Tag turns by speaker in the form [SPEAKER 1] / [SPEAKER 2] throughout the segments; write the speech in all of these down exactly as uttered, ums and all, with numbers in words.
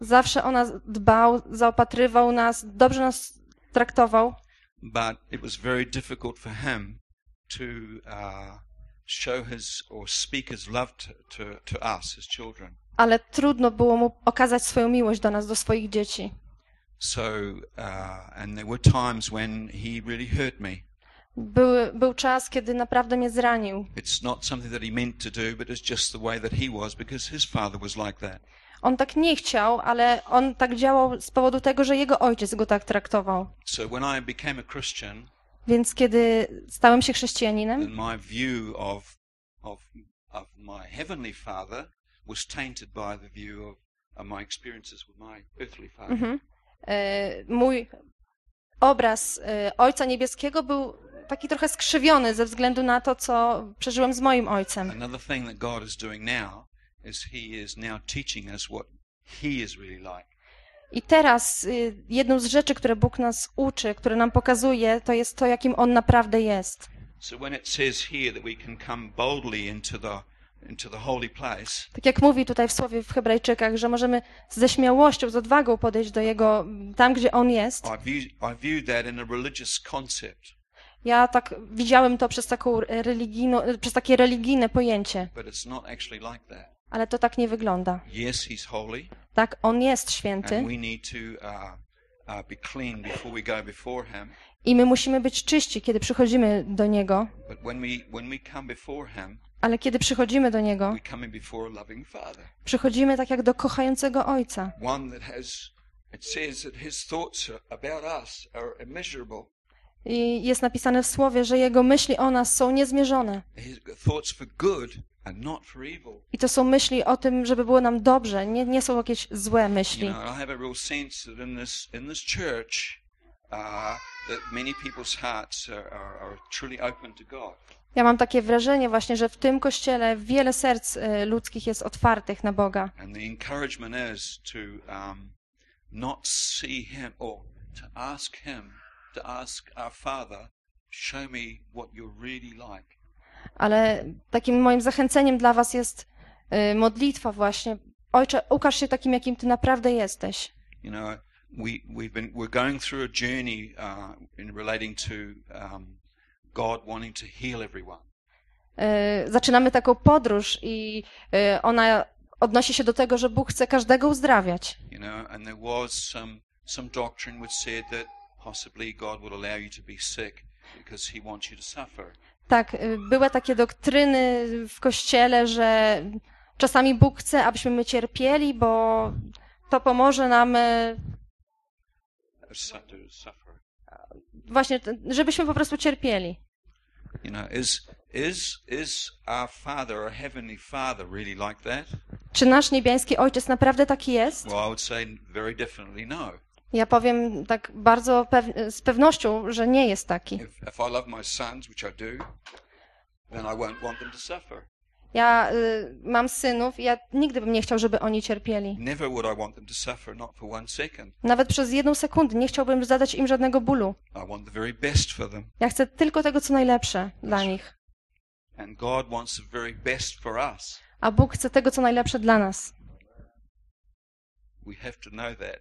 [SPEAKER 1] Zawsze o nas dbał, zaopatrywał nas, dobrze nas traktował.
[SPEAKER 2] But it was very difficult for him to uh, show his or speak his love to, to, to us, his children.
[SPEAKER 1] Ale trudno było mu okazać swoją miłość do nas, do swoich dzieci.
[SPEAKER 2] So, uh, and there were times when he really hurt me.
[SPEAKER 1] Był, był czas, kiedy naprawdę mnie zranił.
[SPEAKER 2] It's not something that he meant to do, but it's just the way that he was because his father was like that.
[SPEAKER 1] On tak nie chciał, ale on tak działał z powodu tego, że jego ojciec go tak traktował.
[SPEAKER 2] So when I became a Christian,
[SPEAKER 1] Więc kiedy stałem się chrześcijaninem,
[SPEAKER 2] then my view of of of my heavenly father was tainted by the view of, of my experiences with my earthly father.
[SPEAKER 1] mhm, e, mój obraz e, Ojca Niebieskiego był taki trochę skrzywiony ze względu na to, co przeżyłem z moim ojcem.
[SPEAKER 2] Another thing that God is doing now is he is now teaching us what he is really like.
[SPEAKER 1] I teraz y, jedną z rzeczy, które Bóg nas uczy, które nam pokazuje, to jest to, jakim On naprawdę jest.
[SPEAKER 2] So when it says here that we can come boldly into the into the holy place,
[SPEAKER 1] Tak jak mówi tutaj w słowie w Hebrajczykach, że możemy ze śmiałością, z odwagą podejść do Jego, tam gdzie On jest.
[SPEAKER 2] I view I view that in a religious concept,
[SPEAKER 1] Ja tak widziałem to przez, taką religijną, przez takie religijne pojęcie,
[SPEAKER 2] but it's not actually like that.
[SPEAKER 1] ale to tak nie wygląda.
[SPEAKER 2] Yes, he's holy,
[SPEAKER 1] Tak, On jest święty
[SPEAKER 2] and we need to uh, uh, be clean before we go before him.
[SPEAKER 1] i my musimy być czyści, kiedy przychodzimy do Niego,
[SPEAKER 2] But when we when we come before him,
[SPEAKER 1] ale kiedy przychodzimy do Niego,
[SPEAKER 2] we come in before a loving Father,
[SPEAKER 1] przychodzimy tak jak do kochającego Ojca.
[SPEAKER 2] one that has. It says that his thoughts about us are immeasurable.
[SPEAKER 1] I jest napisane w słowie, że Jego myśli o nas są niezmierzone.
[SPEAKER 2] His thoughts for good and not for evil.
[SPEAKER 1] I to są myśli o tym, żeby było nam dobrze, nie, nie są jakieś złe
[SPEAKER 2] You
[SPEAKER 1] myśli.
[SPEAKER 2] know, I have a real sense that in this in this church, uh, that many people's hearts are, are, are truly open to God.
[SPEAKER 1] Ja mam takie wrażenie właśnie, że w tym kościele wiele serc y, ludzkich jest otwartych na Boga.
[SPEAKER 2] And the encouragement is to um, not see him or to ask him, to ask our Father, show me what you're really like.
[SPEAKER 1] Ale takim moim zachęceniem dla was jest y, modlitwa właśnie. Ojcze, ukaż się takim, jakim Ty naprawdę jesteś.
[SPEAKER 2] You know, we we've been we're going through a journey uh, in relating to um, God wanting to heal everyone.
[SPEAKER 1] Y, zaczynamy taką podróż i y, ona odnosi się do tego, że Bóg chce każdego uzdrawiać.
[SPEAKER 2] You know, and there was some some doctrine which said that possibly God would allow you to be sick because he wants you to suffer.
[SPEAKER 1] Tak, y, były takie doktryny w kościele, że czasami Bóg chce, abyśmy my cierpieli, bo to pomoże nam y,
[SPEAKER 2] Su- to suffer.
[SPEAKER 1] właśnie, t- żebyśmy po prostu cierpieli.
[SPEAKER 2] You know, is is is our Father, our heavenly Father, really like that?
[SPEAKER 1] Czy nasz niebiański Ojciec naprawdę taki jest?
[SPEAKER 2] Well, I would say very definitely no.
[SPEAKER 1] Ja powiem tak bardzo pew- z pewnością, że nie jest taki.
[SPEAKER 2] If if I love my sons, which I do, then I won't want them to suffer.
[SPEAKER 1] Ja y, mam synów i ja nigdy bym nie chciał, żeby oni cierpieli.
[SPEAKER 2] Never would I want them to suffer, not for one second.
[SPEAKER 1] Nawet przez jedną sekundę nie chciałbym zadać im żadnego bólu.
[SPEAKER 2] I want the very best for them.
[SPEAKER 1] Ja chcę tylko tego, co najlepsze dla nich.
[SPEAKER 2] And God wants the very best for us.
[SPEAKER 1] A Bóg chce tego, co najlepsze dla nas.
[SPEAKER 2] We have to know that.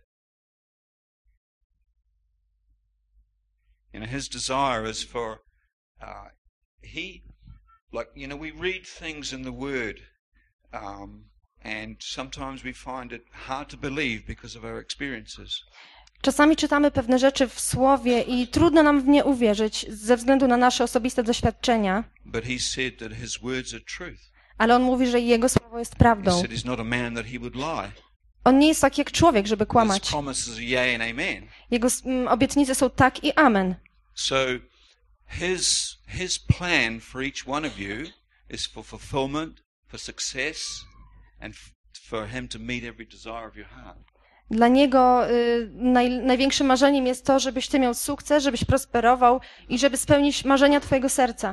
[SPEAKER 2] You know, his desire is for, uh, he, like, you know, we read things in the Word, um, and sometimes we find it hard to believe because of our experiences.
[SPEAKER 1] Czasami czytamy pewne rzeczy w Słowie i trudno nam w nie uwierzyć ze względu na nasze osobiste doświadczenia,
[SPEAKER 2] But he said that his words are truth.
[SPEAKER 1] ale On mówi, że Jego słowo jest
[SPEAKER 2] He
[SPEAKER 1] prawdą.
[SPEAKER 2] said he's not a man that he would lie.
[SPEAKER 1] On nie jest taki jak człowiek, żeby
[SPEAKER 2] His
[SPEAKER 1] kłamać.
[SPEAKER 2] promises are yea and amen.
[SPEAKER 1] Jego mm, obietnice są tak i amen.
[SPEAKER 2] So his his plan for each one of you is for fulfillment, for success, and f- for him to meet every desire of your heart.
[SPEAKER 1] Dla Niego y, naj, największym marzeniem jest to, żebyś Ty miał sukces, żebyś prosperował i żeby spełnić marzenia Twojego serca.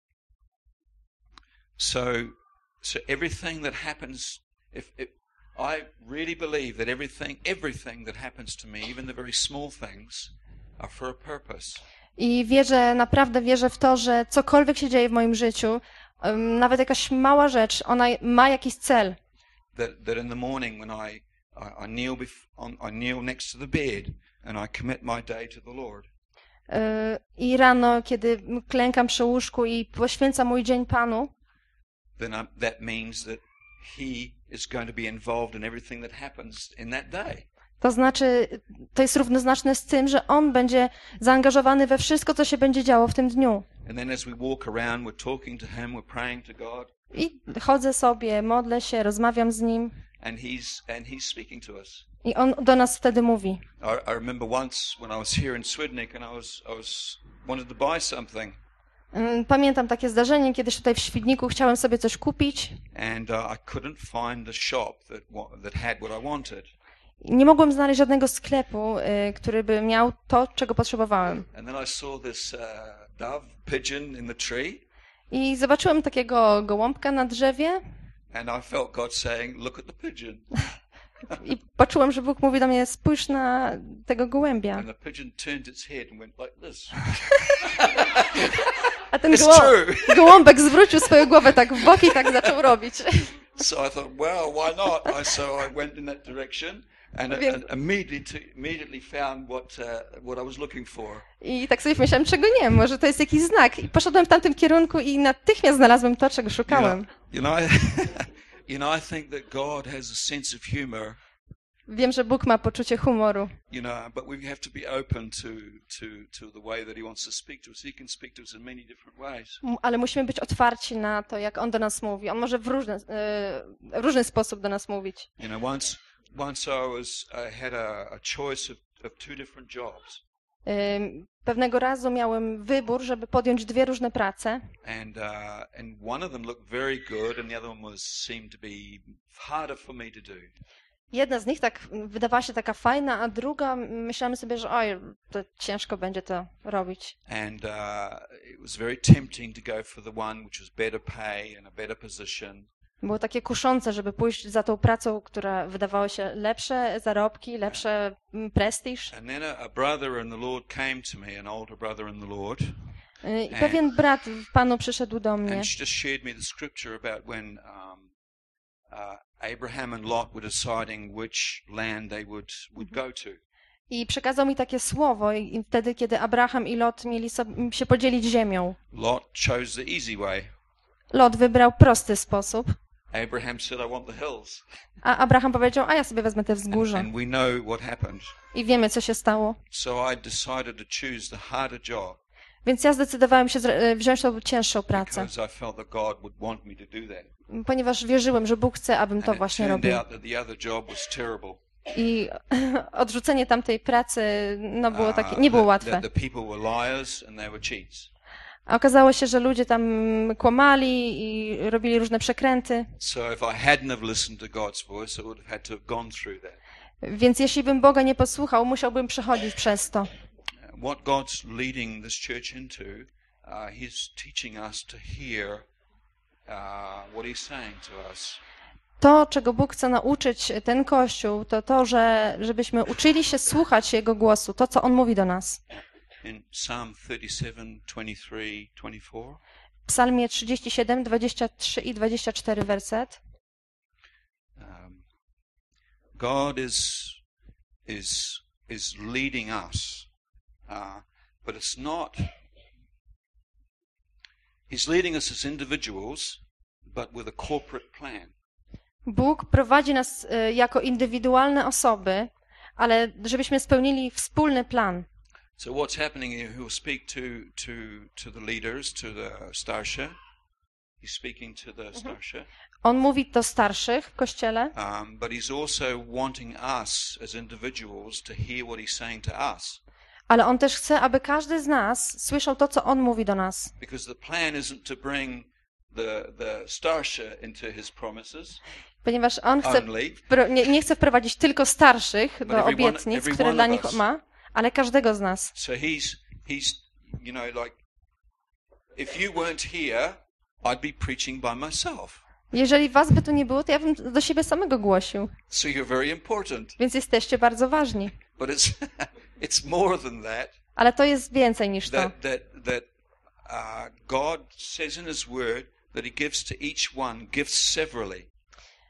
[SPEAKER 2] So so everything that happens, if, if I really believe that everything everything that happens to me, even the very small things, are for a purpose.
[SPEAKER 1] I wierzę, naprawdę wierzę w to, że cokolwiek się dzieje w moim życiu, ym, nawet jakaś mała rzecz, ona ma jakiś cel.
[SPEAKER 2] That that in the morning when I I, I kneel bef- on, I kneel next to the bed and I commit my day to the Lord.
[SPEAKER 1] I rano, kiedy klękam przy łóżku i poświęcam mój dzień Panu,
[SPEAKER 2] then I, that means that He is going to be involved in everything that happens in that day.
[SPEAKER 1] to znaczy, to jest równoznaczne z tym, że On będzie zaangażowany we wszystko, co się będzie działo w tym dniu.
[SPEAKER 2] And then as we walk around, we're talking to Him, we're praying to God.
[SPEAKER 1] I chodzę sobie, modlę się, rozmawiam z Nim.
[SPEAKER 2] And he's and he's speaking to us.
[SPEAKER 1] I On do nas wtedy mówi.
[SPEAKER 2] I, I remember once when I was here in Swidnik and I was I was wanted to buy something.
[SPEAKER 1] Pamiętam takie zdarzenie, kiedyś tutaj w Świdniku chciałem sobie coś kupić.
[SPEAKER 2] And uh, I couldn't find the shop that that had what I wanted.
[SPEAKER 1] Nie mogłem znaleźć żadnego sklepu, y, który by miał to, czego potrzebowałem.
[SPEAKER 2] And then I saw this uh, dove pigeon in the tree.
[SPEAKER 1] I zobaczyłem takiego gołąbka na drzewie.
[SPEAKER 2] And I felt God saying, "Look at the pigeon."
[SPEAKER 1] I poczułem, że Bóg mówi do mnie, spójrz na tego gołębia.
[SPEAKER 2] And the pigeon turned its head and went like this.
[SPEAKER 1] A ten
[SPEAKER 2] It's
[SPEAKER 1] goło-
[SPEAKER 2] true.
[SPEAKER 1] gołąbek zwrócił swoją głowę tak w bok i tak zaczął robić.
[SPEAKER 2] So I thought, well, why not? I, so I went in that direction and,
[SPEAKER 1] Wiem.
[SPEAKER 2] and immediately immediately found what uh, what I was looking for.
[SPEAKER 1] I tak sobie myślałem, czego nie, może to jest jakiś znak. I poszedłem w tamtym kierunku i natychmiast znalazłem to, czego
[SPEAKER 2] You
[SPEAKER 1] szukałem.
[SPEAKER 2] know, you know, I, you know, I think that God has a sense of humor.
[SPEAKER 1] Wiem, że Bóg ma poczucie humoru.
[SPEAKER 2] You know, but we have to be open to to to the way that He wants to speak to us. He can speak to us in many different ways.
[SPEAKER 1] M- Ale musimy być otwarci na to, jak On do nas mówi. On może w różny, y, w różny sposób do nas mówić.
[SPEAKER 2] You know, once once I was I had a, a choice of, of two different jobs,
[SPEAKER 1] Ym, Pewnego razu miałem wybór, żeby podjąć dwie różne prace.
[SPEAKER 2] and uh, and one of them looked very good, and the other one was seemed to be harder for me to do.
[SPEAKER 1] Jedna z nich tak wydawała się taka fajna, a druga myślałem sobie, że oj, to ciężko będzie to robić.
[SPEAKER 2] And uh, it was very tempting to go for the one which was better pay and a better position.
[SPEAKER 1] Było takie kuszące, żeby pójść za tą pracą, która wydawała się lepsze zarobki, lepsze mm, prestiż.
[SPEAKER 2] And then a, a brother in the Lord came to me, an older brother in the Lord,
[SPEAKER 1] Y, I pewien brat w Panu przyszedł do mnie
[SPEAKER 2] and she just shared me the scripture about when um, uh, Abraham and Lot were deciding which land they would, would go to.
[SPEAKER 1] i przekazał mi takie słowo i i wtedy, kiedy Abraham i Lot mieli sobie, się podzielić ziemią.
[SPEAKER 2] Lot chose the easy way.
[SPEAKER 1] Lot wybrał prosty sposób,
[SPEAKER 2] Abraham said, I want the hills.
[SPEAKER 1] a Abraham powiedział, a ja sobie wezmę te wzgórze.
[SPEAKER 2] And we know what happened.
[SPEAKER 1] I wiemy, co się stało.
[SPEAKER 2] So I decided to choose the harder job
[SPEAKER 1] Więc ja zdecydowałem się zre- wziąć tą cięższą pracę,
[SPEAKER 2] because I felt that God would want me to do that.
[SPEAKER 1] ponieważ wierzyłem, że Bóg chce, abym to
[SPEAKER 2] And it
[SPEAKER 1] właśnie
[SPEAKER 2] turned
[SPEAKER 1] robił.
[SPEAKER 2] out that the other job was terrible.
[SPEAKER 1] I odrzucenie tamtej pracy no, było takie,
[SPEAKER 2] Uh,
[SPEAKER 1] nie było
[SPEAKER 2] that-
[SPEAKER 1] łatwe.
[SPEAKER 2] that the people were liars and they were cheats.
[SPEAKER 1] A okazało się, że ludzie tam kłamali i robili różne przekręty.
[SPEAKER 2] So if I hadn't have listened to God's voice, I would have had to have gone through that.
[SPEAKER 1] Więc jeśli bym Boga nie posłuchał, musiałbym przechodzić przez to.
[SPEAKER 2] What God's leading this church into, uh, He's teaching us to hear uh, what He's saying to us.
[SPEAKER 1] To, czego Bóg chce nauczyć ten Kościół, to to, że żebyśmy uczyli się słuchać Jego głosu, to, co On mówi do nas.
[SPEAKER 2] In Psalm thirty-seven, twenty-three, twenty-four,
[SPEAKER 1] W Psalmie trzydzieści siedem, dwadzieścia trzy i dwadzieścia cztery werset.
[SPEAKER 2] um, God is is is leading us, uh, but it's not. He's leading us as individuals, but with a corporate plan.
[SPEAKER 1] Bóg prowadzi nas y, jako indywidualne osoby, ale żebyśmy spełnili wspólny plan.
[SPEAKER 2] So what's happening here? He'll speak to to to the leaders, to the starsha. He's speaking to the starsha,
[SPEAKER 1] On mówi do starszych w Kościele,
[SPEAKER 2] um, but he's also wanting us as individuals to hear what he's saying to us,
[SPEAKER 1] ale On też chce, aby każdy z nas słyszał to, co On mówi do nas.
[SPEAKER 2] because the plan isn't to bring the the starsha into his promises
[SPEAKER 1] Ponieważ On chce,
[SPEAKER 2] only,
[SPEAKER 1] wpro- nie, nie chce wprowadzić tylko starszych
[SPEAKER 2] But
[SPEAKER 1] do
[SPEAKER 2] every one-
[SPEAKER 1] obietnic,
[SPEAKER 2] every
[SPEAKER 1] które
[SPEAKER 2] one
[SPEAKER 1] dla
[SPEAKER 2] of
[SPEAKER 1] nich
[SPEAKER 2] us.
[SPEAKER 1] ma, ale każdego z nas.
[SPEAKER 2] so he's he's you know like if you weren't here, I'd be preaching by myself.
[SPEAKER 1] Jeżeli was by tu nie było, to ja bym do siebie samego głosił.
[SPEAKER 2] So you're very important,
[SPEAKER 1] Więc jesteście bardzo ważni.
[SPEAKER 2] but it's it's more than that.
[SPEAKER 1] Ale to jest więcej niż to.
[SPEAKER 2] That that that uh, God says in His Word that He gives to each one gifts severally.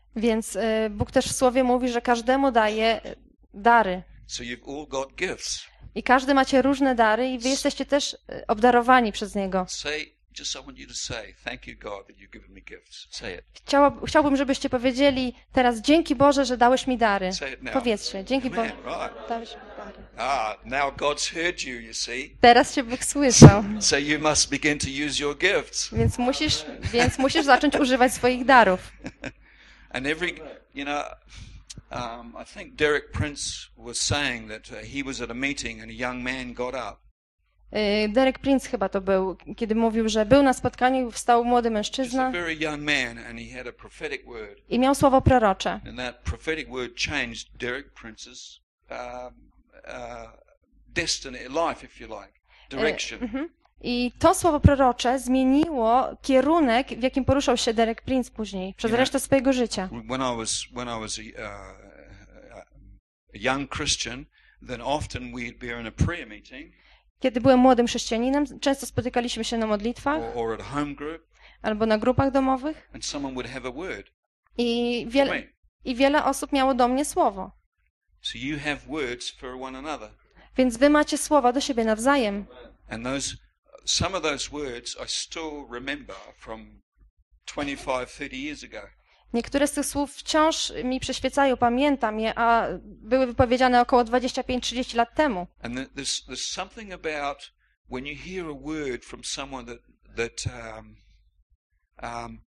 [SPEAKER 1] Więc y, Bóg też w Słowie mówi, że każdemu daje dary.
[SPEAKER 2] So you've all got gifts.
[SPEAKER 1] I każdy macie różne dary i wy jesteście też y, obdarowani przez Niego.
[SPEAKER 2] Say, just I want you to say, thank you God that you've given me gifts. Say it.
[SPEAKER 1] Chciała, chciałbym, żebyście powiedzieli teraz, dzięki Boże, że dałeś mi dary.
[SPEAKER 2] Say it now.
[SPEAKER 1] Powiedzcie, dzięki Boże.
[SPEAKER 2] Man, right.
[SPEAKER 1] Dałeś mi dary.
[SPEAKER 2] Ah, now God's heard you, you see.
[SPEAKER 1] Teraz Cię Bóg słyszał,
[SPEAKER 2] So you must begin to use your gifts.
[SPEAKER 1] więc musisz, więc musisz zacząć używać swoich darów.
[SPEAKER 2] And every, you know, um, I think Derek Prince was saying that uh, he was at a meeting and a young man got up.
[SPEAKER 1] Y, Derek Prince chyba to był, kiedy mówił, że był na spotkaniu i wstał młody
[SPEAKER 2] Just a
[SPEAKER 1] mężczyzna
[SPEAKER 2] very young man, and he had a prophetic word.
[SPEAKER 1] i miał słowo prorocze.
[SPEAKER 2] And that prophetic word changed Derek Prince's um, uh, destiny, life, if you like, direction.
[SPEAKER 1] Y, mhm. I to słowo prorocze zmieniło kierunek, w jakim poruszał się Derek Prince później, przez
[SPEAKER 2] Yeah.
[SPEAKER 1] resztę swojego życia.
[SPEAKER 2] When I was when I was a, uh, a young Christian, then often we'd be in a prayer meeting
[SPEAKER 1] Kiedy byłem młodym chrześcijaninem, często spotykaliśmy się na modlitwach
[SPEAKER 2] or, or at a home group,
[SPEAKER 1] albo na grupach domowych
[SPEAKER 2] and someone would have a word
[SPEAKER 1] i
[SPEAKER 2] for
[SPEAKER 1] wiele,
[SPEAKER 2] me.
[SPEAKER 1] i wiele osób miało do mnie słowo.
[SPEAKER 2] So you have words for one another,
[SPEAKER 1] Więc wy macie słowa do siebie nawzajem.
[SPEAKER 2] and those some of those words I still remember from twenty-five, thirty years ago.
[SPEAKER 1] Niektóre z tych słów wciąż mi przyświecają, pamiętam je, a były wypowiedziane około dwadzieścia pięć trzydzieści lat temu.
[SPEAKER 2] And th- there's there's something about when you hear a word from someone that that um, um,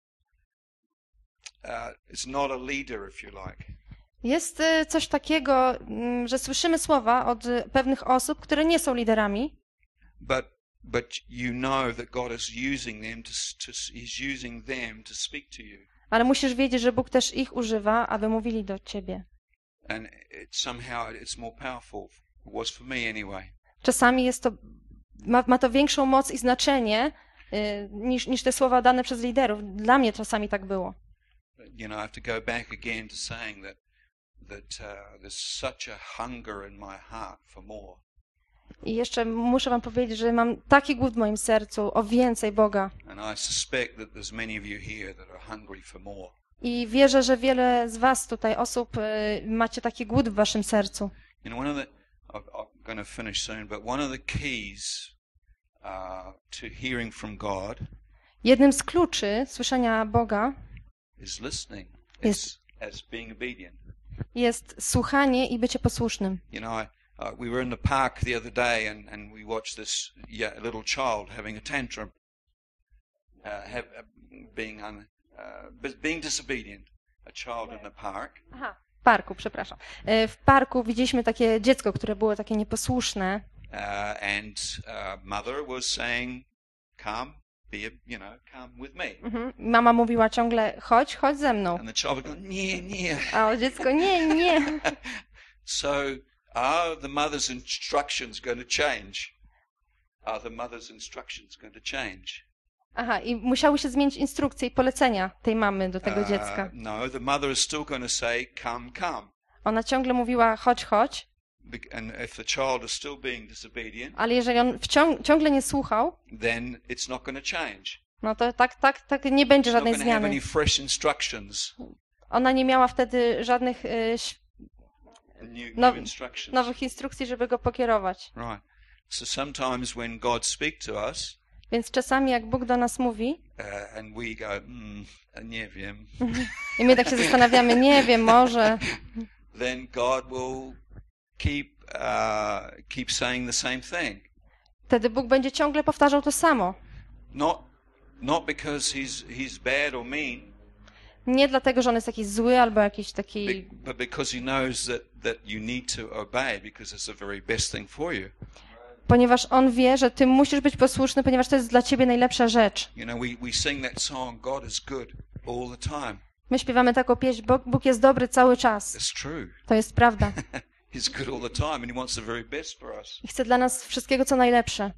[SPEAKER 2] uh, is not a leader, if you like.
[SPEAKER 1] Jest y, coś takiego, mm, że słyszymy słowa od y, pewnych osób, które nie są liderami,
[SPEAKER 2] But but you know that God is using them to, s- to s- He's using them to speak to you,
[SPEAKER 1] ale musisz wiedzieć, że Bóg też ich używa, aby mówili do ciebie.
[SPEAKER 2] and it, somehow it's more powerful. It was for me anyway.
[SPEAKER 1] Czasami jest to, ma, ma to większą moc i znaczenie y, niż, niż te słowa dane przez liderów. Dla mnie czasami tak było.
[SPEAKER 2] You know, I have to go back again to saying that that uh, there's such a hunger in my heart for more.
[SPEAKER 1] I jeszcze muszę wam powiedzieć, że mam taki głód w moim sercu o więcej Boga.
[SPEAKER 2] And I suspect that there's many of you here that are hungry for more.
[SPEAKER 1] I wierzę, że wiele z was tutaj, osób, y, macie taki głód w waszym sercu.
[SPEAKER 2] You know, one of the, I'm, I'm going to finish soon, but one of the keys uh, to hearing from God
[SPEAKER 1] Jednym z kluczy słyszenia Boga
[SPEAKER 2] is listening,
[SPEAKER 1] Yes.
[SPEAKER 2] as, as being obedient.
[SPEAKER 1] jest słuchanie i bycie posłusznym.
[SPEAKER 2] You know, I, uh, we were in the park the other day and, and we watched this yeah, little child having a tantrum, uh, have, uh, being, un, uh, b- being disobedient, a child in the park.
[SPEAKER 1] Aha, w parku, przepraszam. Y, W parku widzieliśmy takie dziecko, które było takie nieposłuszne.
[SPEAKER 2] Uh, and uh, mother was saying, come, be, a, you know, come with me.
[SPEAKER 1] Mhm. Mama mówiła ciągle, chodź, chodź ze mną.
[SPEAKER 2] And the child would go, nie, nie.
[SPEAKER 1] A dziecko, nie, nie.
[SPEAKER 2] So are the mother's instructions going to change? Are the mother's instructions going to change?
[SPEAKER 1] Aha, i musiały się zmienić instrukcje i polecenia tej mamy do tego
[SPEAKER 2] Uh,
[SPEAKER 1] dziecka.
[SPEAKER 2] no, the mother is still going to say, come, come.
[SPEAKER 1] Ona ciągle mówiła, chodź, chodź,
[SPEAKER 2] Bec- And if the child is still being disobedient,
[SPEAKER 1] ale jeżeli on wciąg- ciągle nie słuchał,
[SPEAKER 2] then it's not going to change.
[SPEAKER 1] no to tak, tak, tak nie będzie
[SPEAKER 2] It's not
[SPEAKER 1] żadnej
[SPEAKER 2] going to have
[SPEAKER 1] zmiany.
[SPEAKER 2] any fresh instructions,
[SPEAKER 1] Ona nie miała wtedy żadnych y, ś-
[SPEAKER 2] new,
[SPEAKER 1] No-
[SPEAKER 2] new instructions.
[SPEAKER 1] nowych instrukcji, żeby go pokierować.
[SPEAKER 2] Right. So sometimes when God speaks to us,
[SPEAKER 1] Więc czasami jak Bóg do nas mówi
[SPEAKER 2] uh, and we go, mm, nie wiem,
[SPEAKER 1] i my tak się zastanawiamy, nie wiem, może,
[SPEAKER 2] then God will keep uh, keep saying the same thing.
[SPEAKER 1] wtedy Bóg będzie ciągle powtarzał to samo.
[SPEAKER 2] Not not because he's he's bad or mean,
[SPEAKER 1] Nie dlatego, że on jest jakiś zły albo jakiś taki,
[SPEAKER 2] be- but because he knows that that you need to obey because it's the very best thing for you.
[SPEAKER 1] ponieważ on wie, że ty musisz być posłuszny, ponieważ to jest dla ciebie najlepsza rzecz.
[SPEAKER 2] You know, we, we sing that song, God is good all the time.
[SPEAKER 1] My śpiewamy taką pieśń, Bóg, Bóg jest dobry cały czas.
[SPEAKER 2] It's true.
[SPEAKER 1] To jest prawda.
[SPEAKER 2] He's good all the time and he wants the very best for us.
[SPEAKER 1] I chce dla nas wszystkiego, co najlepsze.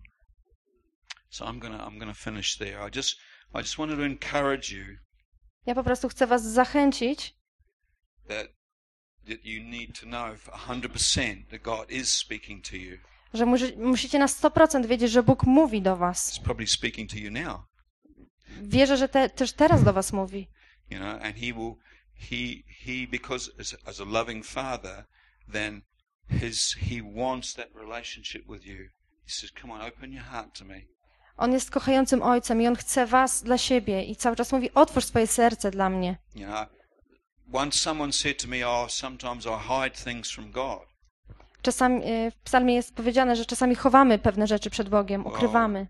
[SPEAKER 2] So I'm gonna I'm gonna finish there. I just I just wanted to encourage you
[SPEAKER 1] Ja po prostu chcę was zachęcić,
[SPEAKER 2] that that you need to know for one hundred percent that God is speaking to you.
[SPEAKER 1] że musi, musicie na sto procent wiedzieć, że Bóg mówi do was.
[SPEAKER 2] He's probably speaking to you now.
[SPEAKER 1] Wierzę, że te, też teraz do was mówi.
[SPEAKER 2] You know, and he will he he because as, as a loving father, then his he wants that relationship with you. He says, "Come on, open your heart to me."
[SPEAKER 1] On jest kochającym ojcem i on chce was dla siebie i cały czas mówi, otwórz swoje serce dla mnie.
[SPEAKER 2] You know, once someone said to me, "Oh, sometimes I hide things from God."
[SPEAKER 1] Czasami w psalmie jest powiedziane, że czasami chowamy pewne rzeczy przed Bogiem, ukrywamy.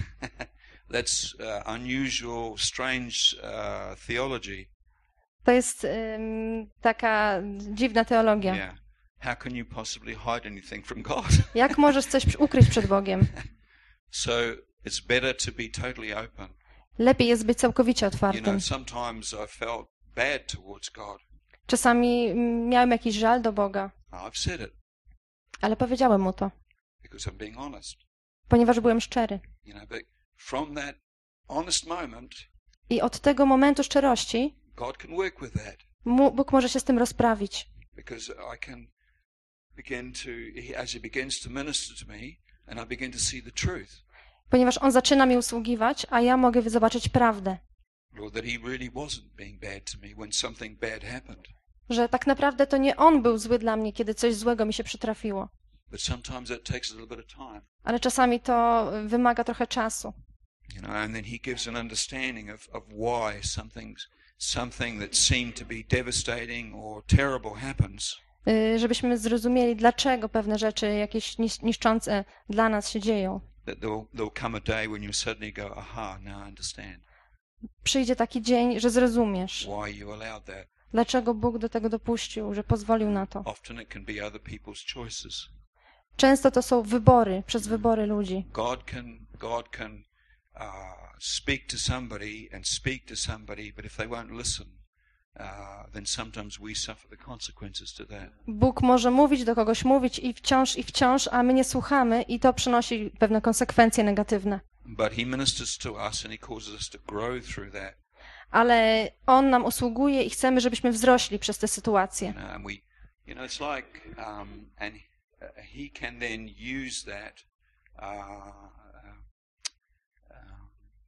[SPEAKER 2] That's uh, unusual, strange uh, theology.
[SPEAKER 1] To jest um, taka dziwna teologia.
[SPEAKER 2] Yeah. How can you possibly hide anything from God?
[SPEAKER 1] Jak możesz coś ukryć przed Bogiem?
[SPEAKER 2] So it's better to be totally open.
[SPEAKER 1] Lepiej jest być całkowicie
[SPEAKER 2] You
[SPEAKER 1] otwartym.
[SPEAKER 2] know, sometimes I felt bad towards God.
[SPEAKER 1] Czasami miałem jakiś żal do Boga,
[SPEAKER 2] I've said it
[SPEAKER 1] ale powiedziałem mu to,
[SPEAKER 2] because I'm being honest.
[SPEAKER 1] ponieważ byłem szczery.
[SPEAKER 2] You know, but from that honest moment,
[SPEAKER 1] I od tego momentu szczerości
[SPEAKER 2] God can work with that
[SPEAKER 1] mu- Bóg może się z tym rozprawić.
[SPEAKER 2] because I can begin to, he, as he begins to minister to me, and I begin to see the truth.
[SPEAKER 1] Ponieważ On zaczyna mi usługiwać, a ja mogę zobaczyć prawdę.
[SPEAKER 2] Lord, that he really wasn't being bad to me when something bad happened.
[SPEAKER 1] Że tak naprawdę to nie On był zły dla mnie, kiedy coś złego mi się przytrafiło.
[SPEAKER 2] But sometimes it takes a little bit of time.
[SPEAKER 1] Ale czasami to wymaga trochę czasu.
[SPEAKER 2] You know, and then he gives an understanding of, of why something, something that seemed to be devastating or terrible happens.
[SPEAKER 1] Y, Żebyśmy zrozumieli, dlaczego pewne rzeczy jakieś nisz- niszczące dla nas się dzieją.
[SPEAKER 2] That there'll, there'll come a day when you suddenly go, aha, now I understand
[SPEAKER 1] Przyjdzie taki dzień, że zrozumiesz,
[SPEAKER 2] why you allowed that.
[SPEAKER 1] dlaczego Bóg do tego dopuścił, że pozwolił na to.
[SPEAKER 2] Often it can be other people's choices.
[SPEAKER 1] Często to są wybory, przez wybory ludzi.
[SPEAKER 2] God can, God can uh, speak to somebody and speak to somebody, but if they won't listen, uh, then sometimes we suffer the consequences to that.
[SPEAKER 1] Bóg może mówić do kogoś, mówić i wciąż, i wciąż, a my nie słuchamy i to przynosi pewne konsekwencje negatywne.
[SPEAKER 2] But he ministers to us and he causes us to grow through that.
[SPEAKER 1] Ale On nam usługuje i chcemy, żebyśmy wzrośli przez te sytuacje.
[SPEAKER 2] You know, and we, you know, it's like, um, and uh, he can then use that, uh, uh,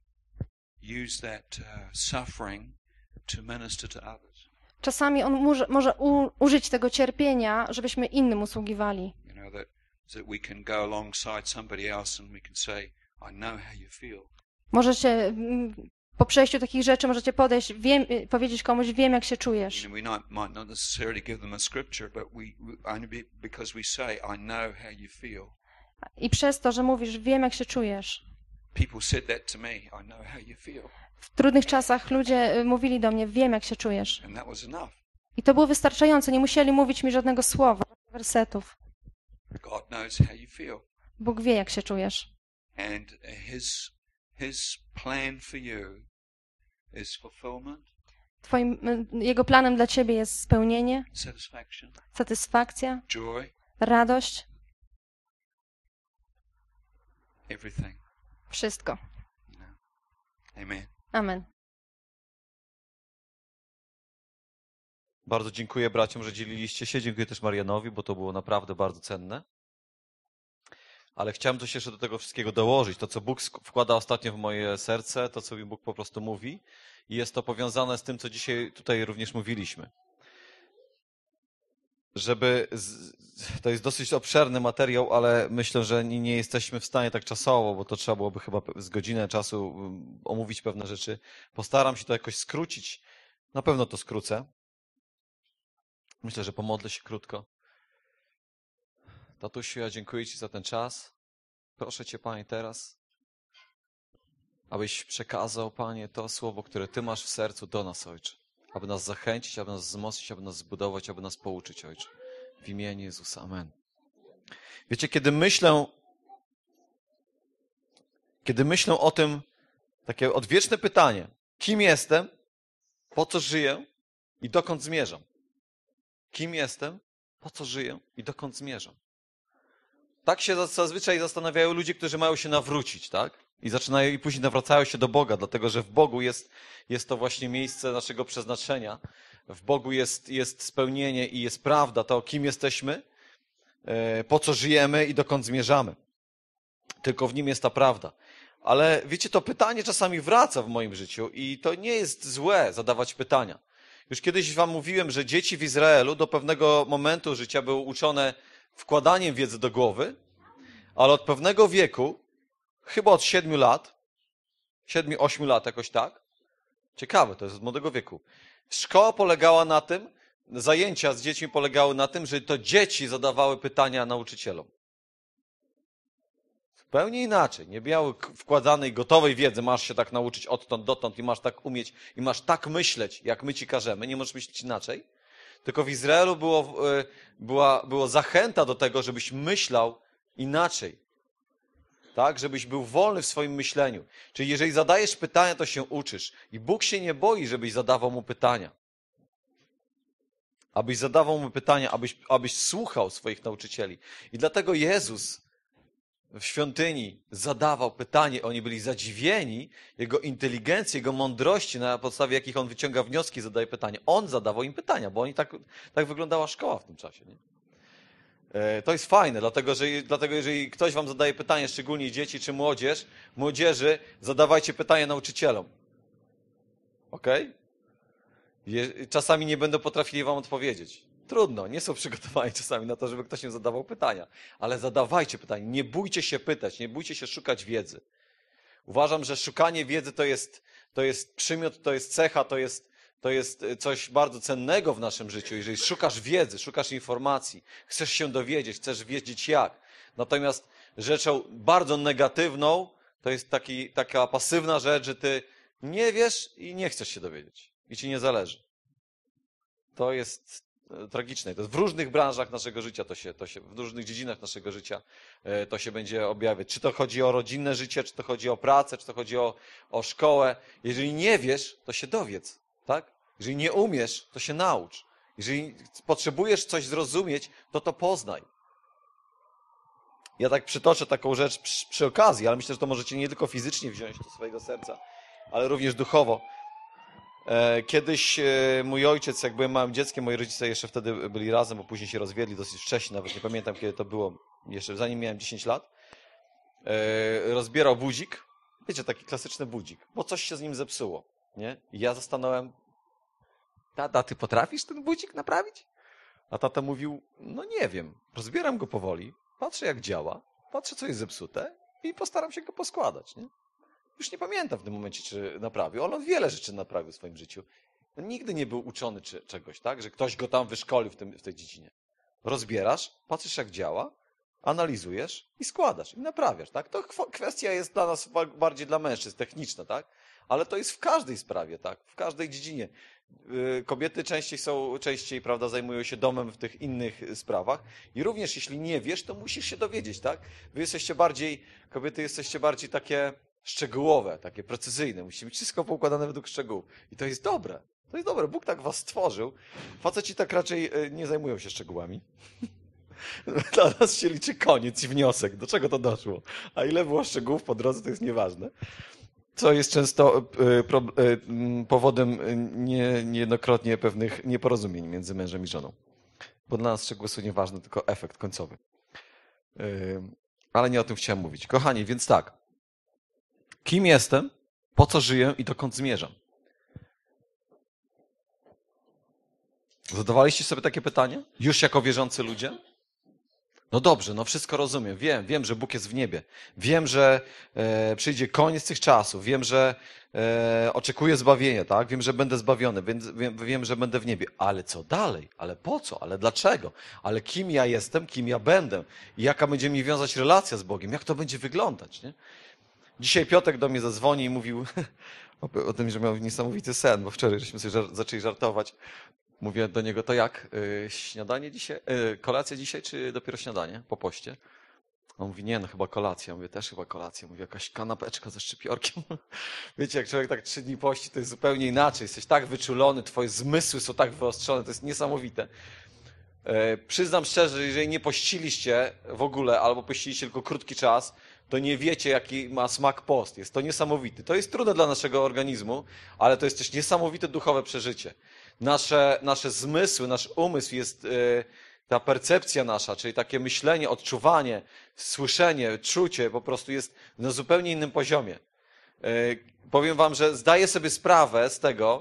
[SPEAKER 2] use that uh, suffering to minister to others.
[SPEAKER 1] Czasami On może, może u, użyć tego cierpienia, żebyśmy innym usługiwali.
[SPEAKER 2] You know, that, that we can go alongside somebody else and we can say, I know how you feel.
[SPEAKER 1] Możecie mm, po przejściu takich rzeczy możecie podejść, wiem, y, powiedzieć komuś, wiem jak się czujesz.
[SPEAKER 2] You know, we not, might not necessarily give them a scripture, but we, we only be, because we say, I know how you feel.
[SPEAKER 1] I przez to, że mówisz, wiem jak się czujesz.
[SPEAKER 2] People said that to me, I know how you feel.
[SPEAKER 1] W trudnych czasach ludzie y, mówili do mnie, wiem jak się czujesz.
[SPEAKER 2] And that was enough.
[SPEAKER 1] I to było wystarczające, nie musieli mówić mi żadnego słowa, wersetów.
[SPEAKER 2] God knows how you feel.
[SPEAKER 1] Bóg wie jak się czujesz.
[SPEAKER 2] And his, his plan for you is fulfillment,
[SPEAKER 1] Twoim, y, Jego planem dla ciebie jest spełnienie,
[SPEAKER 2] satisfaction,
[SPEAKER 1] satysfakcja,
[SPEAKER 2] joy,
[SPEAKER 1] radość,
[SPEAKER 2] everything.
[SPEAKER 1] wszystko.
[SPEAKER 2] You know. Amen.
[SPEAKER 1] Amen.
[SPEAKER 3] Bardzo dziękuję braciom, że dzieliliście się. Dziękuję też Marianowi, bo to było naprawdę bardzo cenne. Ale chciałem coś jeszcze do tego wszystkiego dołożyć. To, co Bóg wkłada ostatnio w moje serce, to, co mi Bóg po prostu mówi. I jest to powiązane z tym, co dzisiaj tutaj również mówiliśmy. Żeby, z... to jest dosyć obszerny materiał, ale myślę, że nie, nie jesteśmy w stanie tak czasowo, bo to trzeba byłoby chyba z godzinę czasu omówić pewne rzeczy. Postaram się to jakoś skrócić. Na pewno to skrócę. Myślę, że pomodlę się krótko. Tatusiu, ja dziękuję Ci za ten czas. Proszę Cię, Panie, teraz, abyś przekazał, Panie, to słowo, które Ty masz w sercu do nas, Ojcze. Aby nas zachęcić, aby nas wzmocnić, aby nas zbudować, aby nas pouczyć, Ojcze. W imieniu Jezusa. Amen. Wiecie, kiedy myślę, kiedy myślę o tym, takie odwieczne pytanie, kim jestem, po co żyję i dokąd zmierzam? Kim jestem, po co żyję i dokąd zmierzam? Tak się zazwyczaj zastanawiają ludzie, którzy mają się nawrócić, tak? I zaczynają i później nawracają się do Boga, dlatego że w Bogu jest, jest to właśnie miejsce naszego przeznaczenia. W Bogu jest, jest spełnienie i jest prawda, to kim jesteśmy, po co żyjemy i dokąd zmierzamy. Tylko w Nim jest ta prawda. Ale wiecie, to pytanie czasami wraca w moim życiu i to nie jest złe zadawać pytania. Już kiedyś wam mówiłem, że dzieci w Izraelu do pewnego momentu życia były uczone wkładaniem wiedzy do głowy, ale od pewnego wieku, chyba od siedmiu lat, siedmiu, ośmiu lat jakoś tak, ciekawe, to jest od młodego wieku, szkoła polegała na tym, zajęcia z dziećmi polegały na tym, że to dzieci zadawały pytania nauczycielom. Zupełnie inaczej. Nie miały wkładanej, gotowej wiedzy, masz się tak nauczyć odtąd dotąd i masz tak umieć i masz tak myśleć, jak my ci każemy, nie możesz myśleć inaczej. Tylko w Izraelu było, była, było zachęta do tego, żebyś myślał inaczej. Tak? Żebyś był wolny w swoim myśleniu. Czyli jeżeli zadajesz pytania, to się uczysz. I Bóg się nie boi, żebyś zadawał mu pytania. Abyś zadawał mu pytania, abyś, abyś słuchał swoich nauczycieli. I dlatego Jezus w świątyni zadawał pytanie, oni byli zadziwieni Jego inteligencji, Jego mądrości, na podstawie jakich On wyciąga wnioski, zadaje pytania. On zadawał im pytania, bo oni tak, tak wyglądała szkoła w tym czasie. Nie? To jest fajne, dlatego, że, dlatego jeżeli ktoś wam zadaje pytanie, szczególnie dzieci czy młodzież, młodzieży, zadawajcie pytania nauczycielom. Okej? Okay? Czasami nie będą potrafili wam odpowiedzieć. Trudno, nie są przygotowani czasami na to, żeby ktoś im zadawał pytania. Ale zadawajcie pytania, nie bójcie się pytać, nie bójcie się szukać wiedzy. Uważam, że szukanie wiedzy to jest, to jest przymiot, to jest cecha, to jest, to jest coś bardzo cennego w naszym życiu. Jeżeli szukasz wiedzy, szukasz informacji, chcesz się dowiedzieć, chcesz wiedzieć jak. Natomiast rzeczą bardzo negatywną to jest taki, taka pasywna rzecz, że ty nie wiesz i nie chcesz się dowiedzieć. I ci nie zależy. To jest tragiczne. To jest w różnych branżach naszego życia, to się, to się, w różnych dziedzinach naszego życia to się będzie objawiać. Czy to chodzi o rodzinne życie, czy to chodzi o pracę, czy to chodzi o, o szkołę. Jeżeli nie wiesz, to się dowiedz. Tak? Jeżeli nie umiesz, to się naucz. Jeżeli potrzebujesz coś zrozumieć, to to poznaj. Ja tak przytoczę taką rzecz przy, przy okazji, ale myślę, że to możecie nie tylko fizycznie wziąć do swojego serca, ale również duchowo. Kiedyś mój ojciec, jak byłem małym dzieckiem, moi rodzice jeszcze wtedy byli razem, bo później się rozwiedli dosyć wcześnie, nawet nie pamiętam, kiedy to było, jeszcze zanim miałem dziesięć lat, rozbierał budzik, wiecie, taki klasyczny budzik, bo coś się z nim zepsuło, nie? I ja zastanawiałem, tata, ty potrafisz ten budzik naprawić? A tata mówił, no nie wiem, rozbieram go powoli, patrzę jak działa, patrzę co jest zepsute i postaram się go poskładać, nie? Już nie pamiętam w tym momencie, czy naprawił, ale on wiele rzeczy naprawił w swoim życiu. On nigdy nie był uczony czy, czegoś, tak? Że ktoś go tam wyszkolił w, tym, w tej dziedzinie. Rozbierasz, patrzysz jak działa, analizujesz i składasz, i naprawiasz, tak? To kwestia jest dla nas bardziej dla mężczyzn, techniczna, tak? Ale to jest w każdej sprawie, tak? W każdej dziedzinie. Kobiety częściej są, częściej, prawda, zajmują się domem w tych innych sprawach. I również jeśli nie wiesz, to musisz się dowiedzieć, tak? Wy jesteście bardziej, kobiety jesteście bardziej takie szczegółowe, takie precyzyjne. Musi być wszystko poukładane według szczegółów. I to jest dobre. To jest dobre. Bóg tak was stworzył. Faceci tak raczej nie zajmują się szczegółami. Dla nas się liczy koniec i wniosek. Do czego to doszło? A ile było szczegółów po drodze, to jest nieważne. Co jest często powodem nie, niejednokrotnie pewnych nieporozumień między mężem i żoną. Bo dla nas szczegóły są nieważne, tylko efekt końcowy. Ale nie o tym chciałem mówić. Kochani, więc tak. Kim jestem, po co żyję i dokąd zmierzam? Zadawaliście sobie takie pytanie? Już jako wierzący ludzie? No dobrze, no wszystko rozumiem. Wiem, wiem, że Bóg jest w niebie. Wiem, że e, przyjdzie koniec tych czasów. Wiem, że e, oczekuję zbawienia, tak? Wiem, że będę zbawiony. Wiem, wiem, wiem, że będę w niebie. Ale co dalej? Ale po co? Ale dlaczego? Ale kim ja jestem? Kim ja będę? I jaka będzie mi wiązać relacja z Bogiem? Jak to będzie wyglądać, nie? Dzisiaj Piotrek do mnie zadzwoni i mówił o tym, że miał niesamowity sen, bo wczoraj żeśmy sobie żar- zaczęli żartować. Mówię do niego, to jak? Yy, śniadanie dzisiaj? Yy, kolacja dzisiaj, czy dopiero śniadanie po poście? On mówi, nie, no chyba kolacja. Mówię, też chyba kolacja. Mówię, jakaś kanapeczka ze szczypiorkiem. Wiecie, jak człowiek tak trzy dni pości, to jest zupełnie inaczej. Jesteś tak wyczulony, twoje zmysły są tak wyostrzone, to jest niesamowite. Yy, przyznam szczerze, że jeżeli nie pościliście w ogóle, albo pościliście tylko krótki czas, to nie wiecie, jaki ma smak post. Jest to niesamowity. To jest trudne dla naszego organizmu, ale to jest też niesamowite duchowe przeżycie. Nasze, nasze zmysły, nasz umysł jest, yy, ta percepcja nasza, czyli takie myślenie, odczuwanie, słyszenie, czucie po prostu jest na zupełnie innym poziomie. Yy, powiem wam, że zdaję sobie sprawę z tego,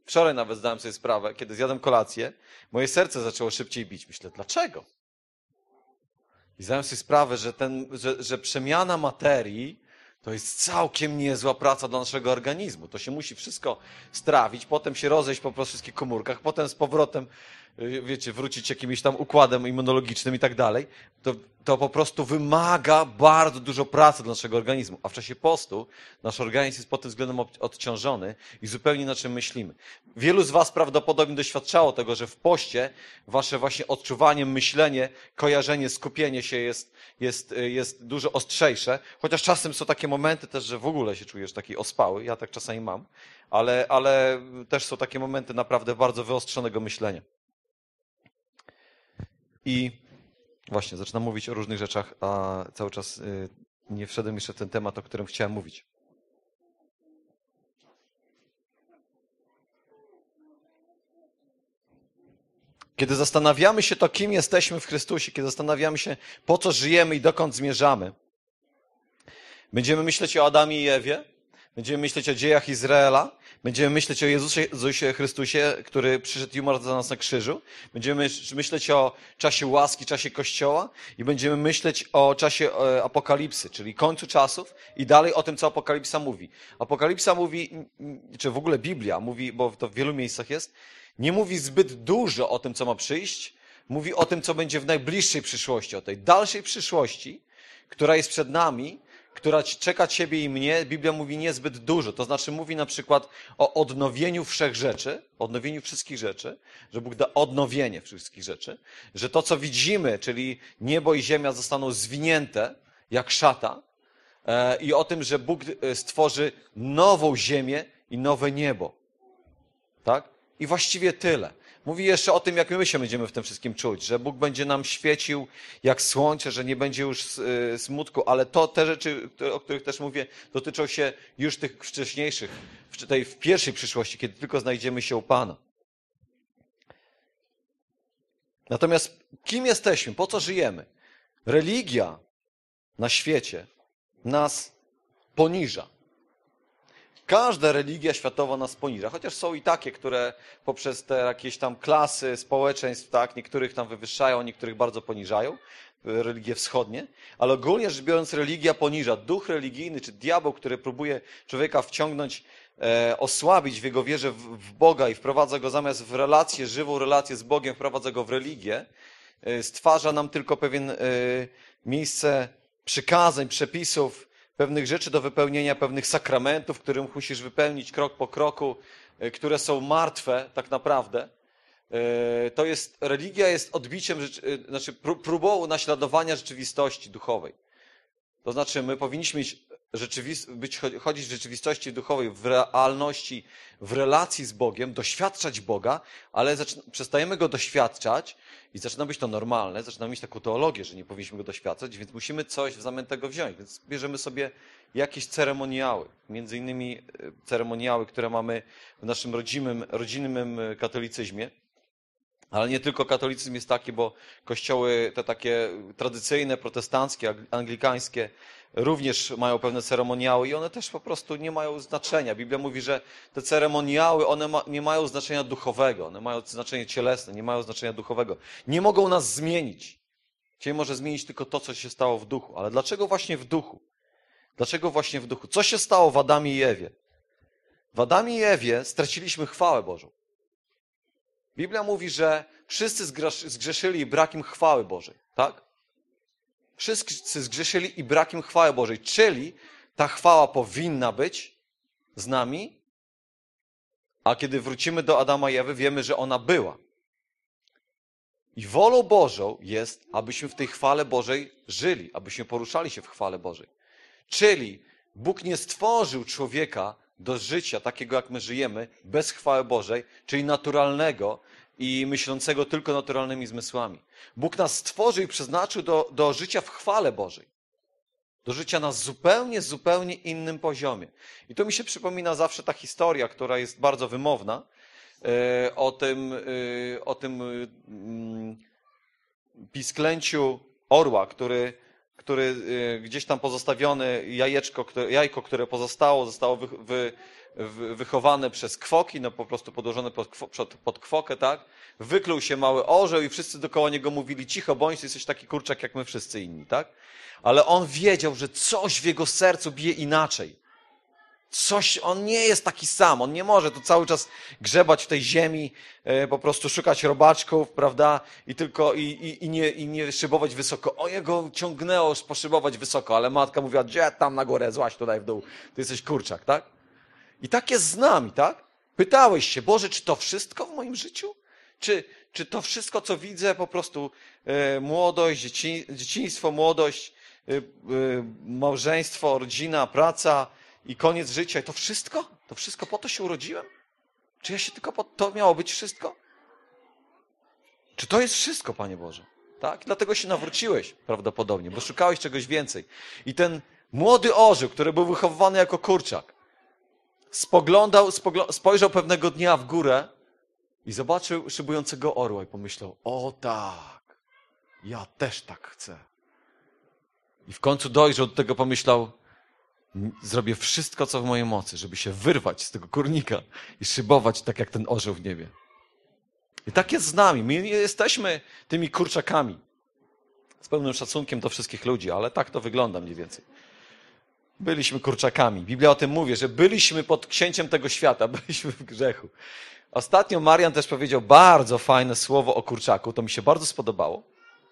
[SPEAKER 3] wczoraj nawet zdałem sobie sprawę, kiedy zjadłem kolację, moje serce zaczęło szybciej bić. Myślę, dlaczego? I zdałem sobie sprawę, że, ten, że, że przemiana materii to jest całkiem niezła praca dla naszego organizmu. To się musi wszystko strawić, potem się rozejść po prostu wszystkich komórkach, potem z powrotem, wiecie, wrócić jakimś tam układem immunologicznym i tak dalej. To, to po prostu wymaga bardzo dużo pracy dla naszego organizmu. A w czasie postu nasz organizm jest pod tym względem odciążony i zupełnie inaczej myślimy. Wielu z was prawdopodobnie doświadczało tego, że w poście wasze właśnie odczuwanie, myślenie, kojarzenie, skupienie się jest, jest, jest dużo ostrzejsze. Chociaż czasem są takie momenty też, że w ogóle się czujesz taki ospały. Ja tak czasami mam. Ale, ale też są takie momenty naprawdę bardzo wyostrzonego myślenia. I właśnie, zaczynam mówić o różnych rzeczach, a cały czas nie wszedłem jeszcze w ten temat, o którym chciałem mówić. Kiedy zastanawiamy się to, kim jesteśmy w Chrystusie, kiedy zastanawiamy się, po co żyjemy i dokąd zmierzamy, będziemy myśleć o Adamie i Ewie, będziemy myśleć o dziejach Izraela, będziemy myśleć o Jezusie, Jezusie Chrystusie, który przyszedł i umarł za nas na krzyżu. Będziemy myśleć o czasie łaski, czasie Kościoła i będziemy myśleć o czasie apokalipsy, czyli końcu czasów i dalej o tym, co apokalipsa mówi. Apokalipsa mówi, czy w ogóle Biblia mówi, bo to w wielu miejscach jest, nie mówi zbyt dużo o tym, co ma przyjść, mówi o tym, co będzie w najbliższej przyszłości, o tej dalszej przyszłości, która jest przed nami, która czeka ciebie i mnie, Biblia mówi niezbyt dużo. To znaczy mówi na przykład o odnowieniu wszech rzeczy, odnowieniu wszystkich rzeczy, że Bóg da odnowienie wszystkich rzeczy, że to, co widzimy, czyli niebo i ziemia zostaną zwinięte jak szata e, i o tym, że Bóg stworzy nową ziemię i nowe niebo. Tak? I właściwie tyle. Mówi jeszcze o tym, jak my się będziemy w tym wszystkim czuć, że Bóg będzie nam świecił jak słońce, że nie będzie już smutku, ale to te rzeczy, o których też mówię, dotyczą się już tych wcześniejszych, w tej w pierwszej przyszłości, kiedy tylko znajdziemy się u Pana. Natomiast kim jesteśmy? Po co żyjemy? Religia na świecie nas poniża. Każda religia światowa nas poniża, chociaż są i takie, które poprzez te jakieś tam klasy społeczeństw, tak, niektórych tam wywyższają, niektórych bardzo poniżają, religie wschodnie, ale ogólnie rzecz biorąc religia poniża. Duch religijny, czy diabeł, który próbuje człowieka wciągnąć, e, osłabić w jego wierze w, w Boga i wprowadza go zamiast w relację, żywą relację z Bogiem, wprowadza go w religię, e, stwarza nam tylko pewien e, miejsce przykazań, przepisów, pewnych rzeczy do wypełnienia, pewnych sakramentów, które musisz wypełnić krok po kroku, które są martwe tak naprawdę. To jest, religia jest odbiciem, znaczy próbą naśladowania rzeczywistości duchowej. To znaczy my powinniśmy być, chodzić w rzeczywistości duchowej, w realności, w relacji z Bogiem, doświadczać Boga, ale zaczyna, przestajemy Go doświadczać i zaczyna być to normalne, zaczynamy mieć taką teologię, że nie powinniśmy Go doświadczać, więc musimy coś w zamian tego wziąć. Więc bierzemy sobie jakieś ceremoniały, między innymi ceremoniały, które mamy w naszym rodzimym, rodzinnym katolicyzmie. Ale nie tylko katolicyzm jest taki, bo kościoły te takie tradycyjne, protestanckie, anglikańskie również mają pewne ceremoniały i one też po prostu nie mają znaczenia. Biblia mówi, że te ceremoniały, one ma, nie mają znaczenia duchowego, one mają znaczenie cielesne, nie mają znaczenia duchowego. Nie mogą nas zmienić. Cię może zmienić tylko to, co się stało w duchu. Ale dlaczego właśnie w duchu? Dlaczego właśnie w duchu? Co się stało w Adamie i Ewie? W Adamie i Ewie straciliśmy chwałę Bożą. Biblia mówi, że wszyscy zgrzeszyli i brak im chwały Bożej, tak? Wszyscy zgrzeszyli i brak im chwały Bożej, czyli ta chwała powinna być z nami, a kiedy wrócimy do Adama i Ewy, wiemy, że ona była. I wolą Bożą jest, abyśmy w tej chwale Bożej żyli, abyśmy poruszali się w chwale Bożej. Czyli Bóg nie stworzył człowieka do życia takiego, jak my żyjemy, bez chwały Bożej, czyli naturalnego i myślącego tylko naturalnymi zmysłami. Bóg nas stworzył i przeznaczył do, do życia w chwale Bożej. Do życia na zupełnie, zupełnie innym poziomie. I to mi się przypomina zawsze ta historia, która jest bardzo wymowna, yy, o tym, yy, o tym yy, pisklęciu orła, który który y, gdzieś tam pozostawiony, jajeczko, które, jajko, które pozostało, zostało wy, wy, wy, wychowane przez kwoki, no po prostu podłożone pod, pod, pod kwokę, tak? Wykluł się mały orzeł i wszyscy dookoła niego mówili, cicho bądź, ty jesteś taki kurczak jak my wszyscy inni, tak? Ale on wiedział, że coś w jego sercu bije inaczej. Coś, on nie jest taki sam, on nie może tu cały czas grzebać w tej ziemi, e, po prostu szukać robaczków, prawda, i tylko, i, i, i, nie, i nie szybować wysoko. O, jego ciągnęło poszybować wysoko, ale matka mówiła, gdzie tam na górę, złaź tutaj w dół, ty jesteś kurczak, tak? I tak jest z nami, tak? Pytałeś się, Boże, czy to wszystko w moim życiu? Czy, czy to wszystko, co widzę, po prostu e, młodość, dzieci, dzieciństwo, młodość, e, e, małżeństwo, rodzina, praca, i koniec życia. I to wszystko? To wszystko po to się urodziłem? Czy ja się tylko po to miało być wszystko? Czy to jest wszystko, Panie Boże? Tak? Dlatego się nawróciłeś prawdopodobnie, bo szukałeś czegoś więcej. I ten młody orzeł, który był wychowywany jako kurczak, spoglądał, spogl- spojrzał pewnego dnia w górę i zobaczył szybującego orła i pomyślał, o tak, ja też tak chcę. I w końcu dojrzał do tego, pomyślał, zrobię wszystko, co w mojej mocy, żeby się wyrwać z tego kurnika i szybować tak, jak ten orzeł w niebie. I tak jest z nami. My nie jesteśmy tymi kurczakami. Z pełnym szacunkiem do wszystkich ludzi, ale tak to wygląda mniej więcej. Byliśmy kurczakami. Biblia o tym mówi, że byliśmy pod księciem tego świata, byliśmy w grzechu. Ostatnio Marian też powiedział bardzo fajne słowo o kurczaku, to mi się bardzo spodobało.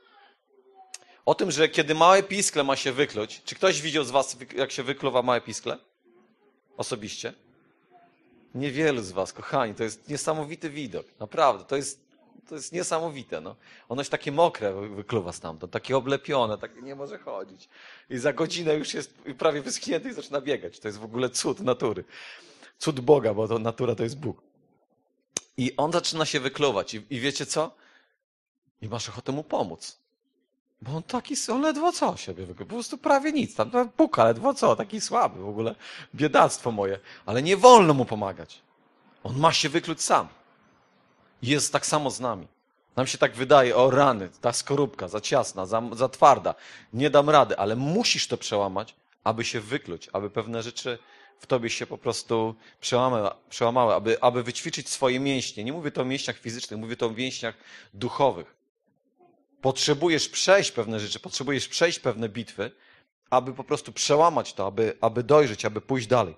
[SPEAKER 3] O tym, że kiedy małe piskle ma się wykluć, czy ktoś widział z was, jak się wykluwa małe piskle? Osobiście? Niewielu z was, kochani, to jest niesamowity widok. Naprawdę, to jest, to jest niesamowite. No. Ono jest takie mokre, wykluwa stamtąd, takie oblepione, takie nie może chodzić. I za godzinę już jest prawie wyschnięty i zaczyna biegać. To jest w ogóle cud natury. Cud Boga, bo to natura to jest Bóg. I on zaczyna się wykluwać. I, i wiecie co? I masz ochotę mu pomóc. Bo on taki, on ledwo co siebie wykluwa. Po prostu prawie nic. Tam puka, ledwo co. Taki słaby w ogóle. Biedactwo moje. Ale nie wolno mu pomagać. On ma się wykluć sam. Jest tak samo z nami. Nam się tak wydaje, o rany, ta skorupka za ciasna, za, za twarda. Nie dam rady, ale musisz to przełamać, aby się wykluć, aby pewne rzeczy w tobie się po prostu przełamały, przełamały aby, aby wyćwiczyć swoje mięśnie. Nie mówię to o mięśniach fizycznych, mówię to o mięśniach duchowych. Potrzebujesz przejść pewne rzeczy, potrzebujesz przejść pewne bitwy, aby po prostu przełamać to, aby, aby dojrzeć, aby pójść dalej.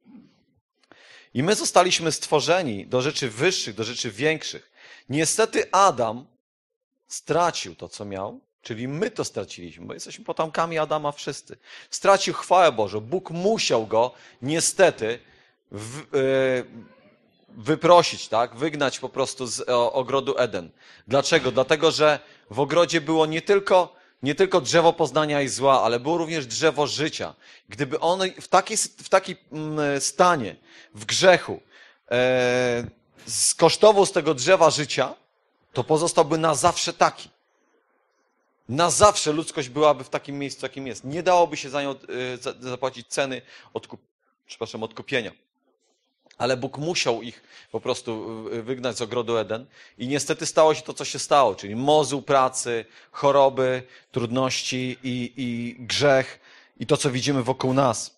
[SPEAKER 3] I my zostaliśmy stworzeni do rzeczy wyższych, do rzeczy większych. Niestety Adam stracił to, co miał, czyli my to straciliśmy, bo jesteśmy potomkami Adama wszyscy. Stracił chwałę Bożą. Bóg musiał go niestety w, yy, wyprosić, tak? Wygnać po prostu z o, ogrodu Eden. Dlaczego? Dlatego, że w ogrodzie było nie tylko, nie tylko drzewo poznania i zła, ale było również drzewo życia. Gdyby on w takiej, w takim stanie, w grzechu, e, skosztował z tego drzewa życia, to pozostałby na zawsze taki. Na zawsze ludzkość byłaby w takim miejscu, jakim jest. Nie dałoby się za nią e, zapłacić ceny odkup, przepraszam, odkupienia. Ale Bóg musiał ich po prostu wygnać z ogrodu Eden i niestety stało się to, co się stało, czyli mozuł pracy, choroby, trudności i, i grzech i to, co widzimy wokół nas.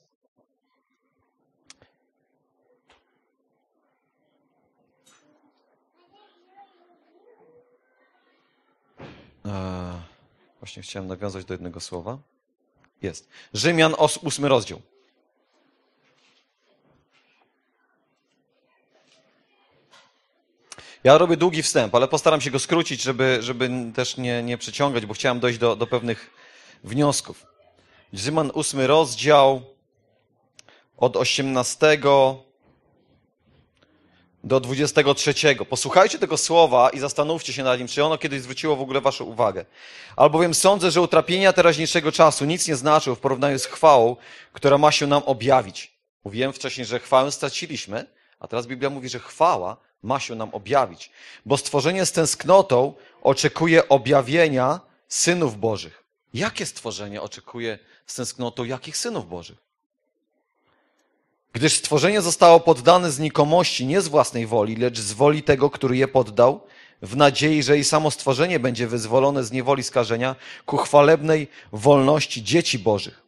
[SPEAKER 3] Eee, właśnie chciałem nawiązać do jednego słowa. Jest. Rzymian, ósmy rozdział. Ja robię długi wstęp, ale postaram się go skrócić, żeby, żeby też nie, nie przeciągać, bo chciałem dojść do, do pewnych wniosków. Rzymian, ósmy rozdział, od osiemnastego do dwudziestego trzeciego. Posłuchajcie tego słowa i zastanówcie się nad nim, czy ono kiedyś zwróciło w ogóle waszą uwagę. Albowiem sądzę, że utrapienia teraźniejszego czasu nic nie znaczą w porównaniu z chwałą, która ma się nam objawić. Mówiłem wcześniej, że chwałę straciliśmy, a teraz Biblia mówi, że chwała ma się nam objawić. Bo stworzenie z tęsknotą oczekuje objawienia synów Bożych. Jakie stworzenie oczekuje z tęsknotą jakich synów Bożych? Gdyż stworzenie zostało poddane znikomości nie z własnej woli, lecz z woli tego, który je poddał, w nadziei, że i samo stworzenie będzie wyzwolone z niewoli skażenia ku chwalebnej wolności dzieci Bożych.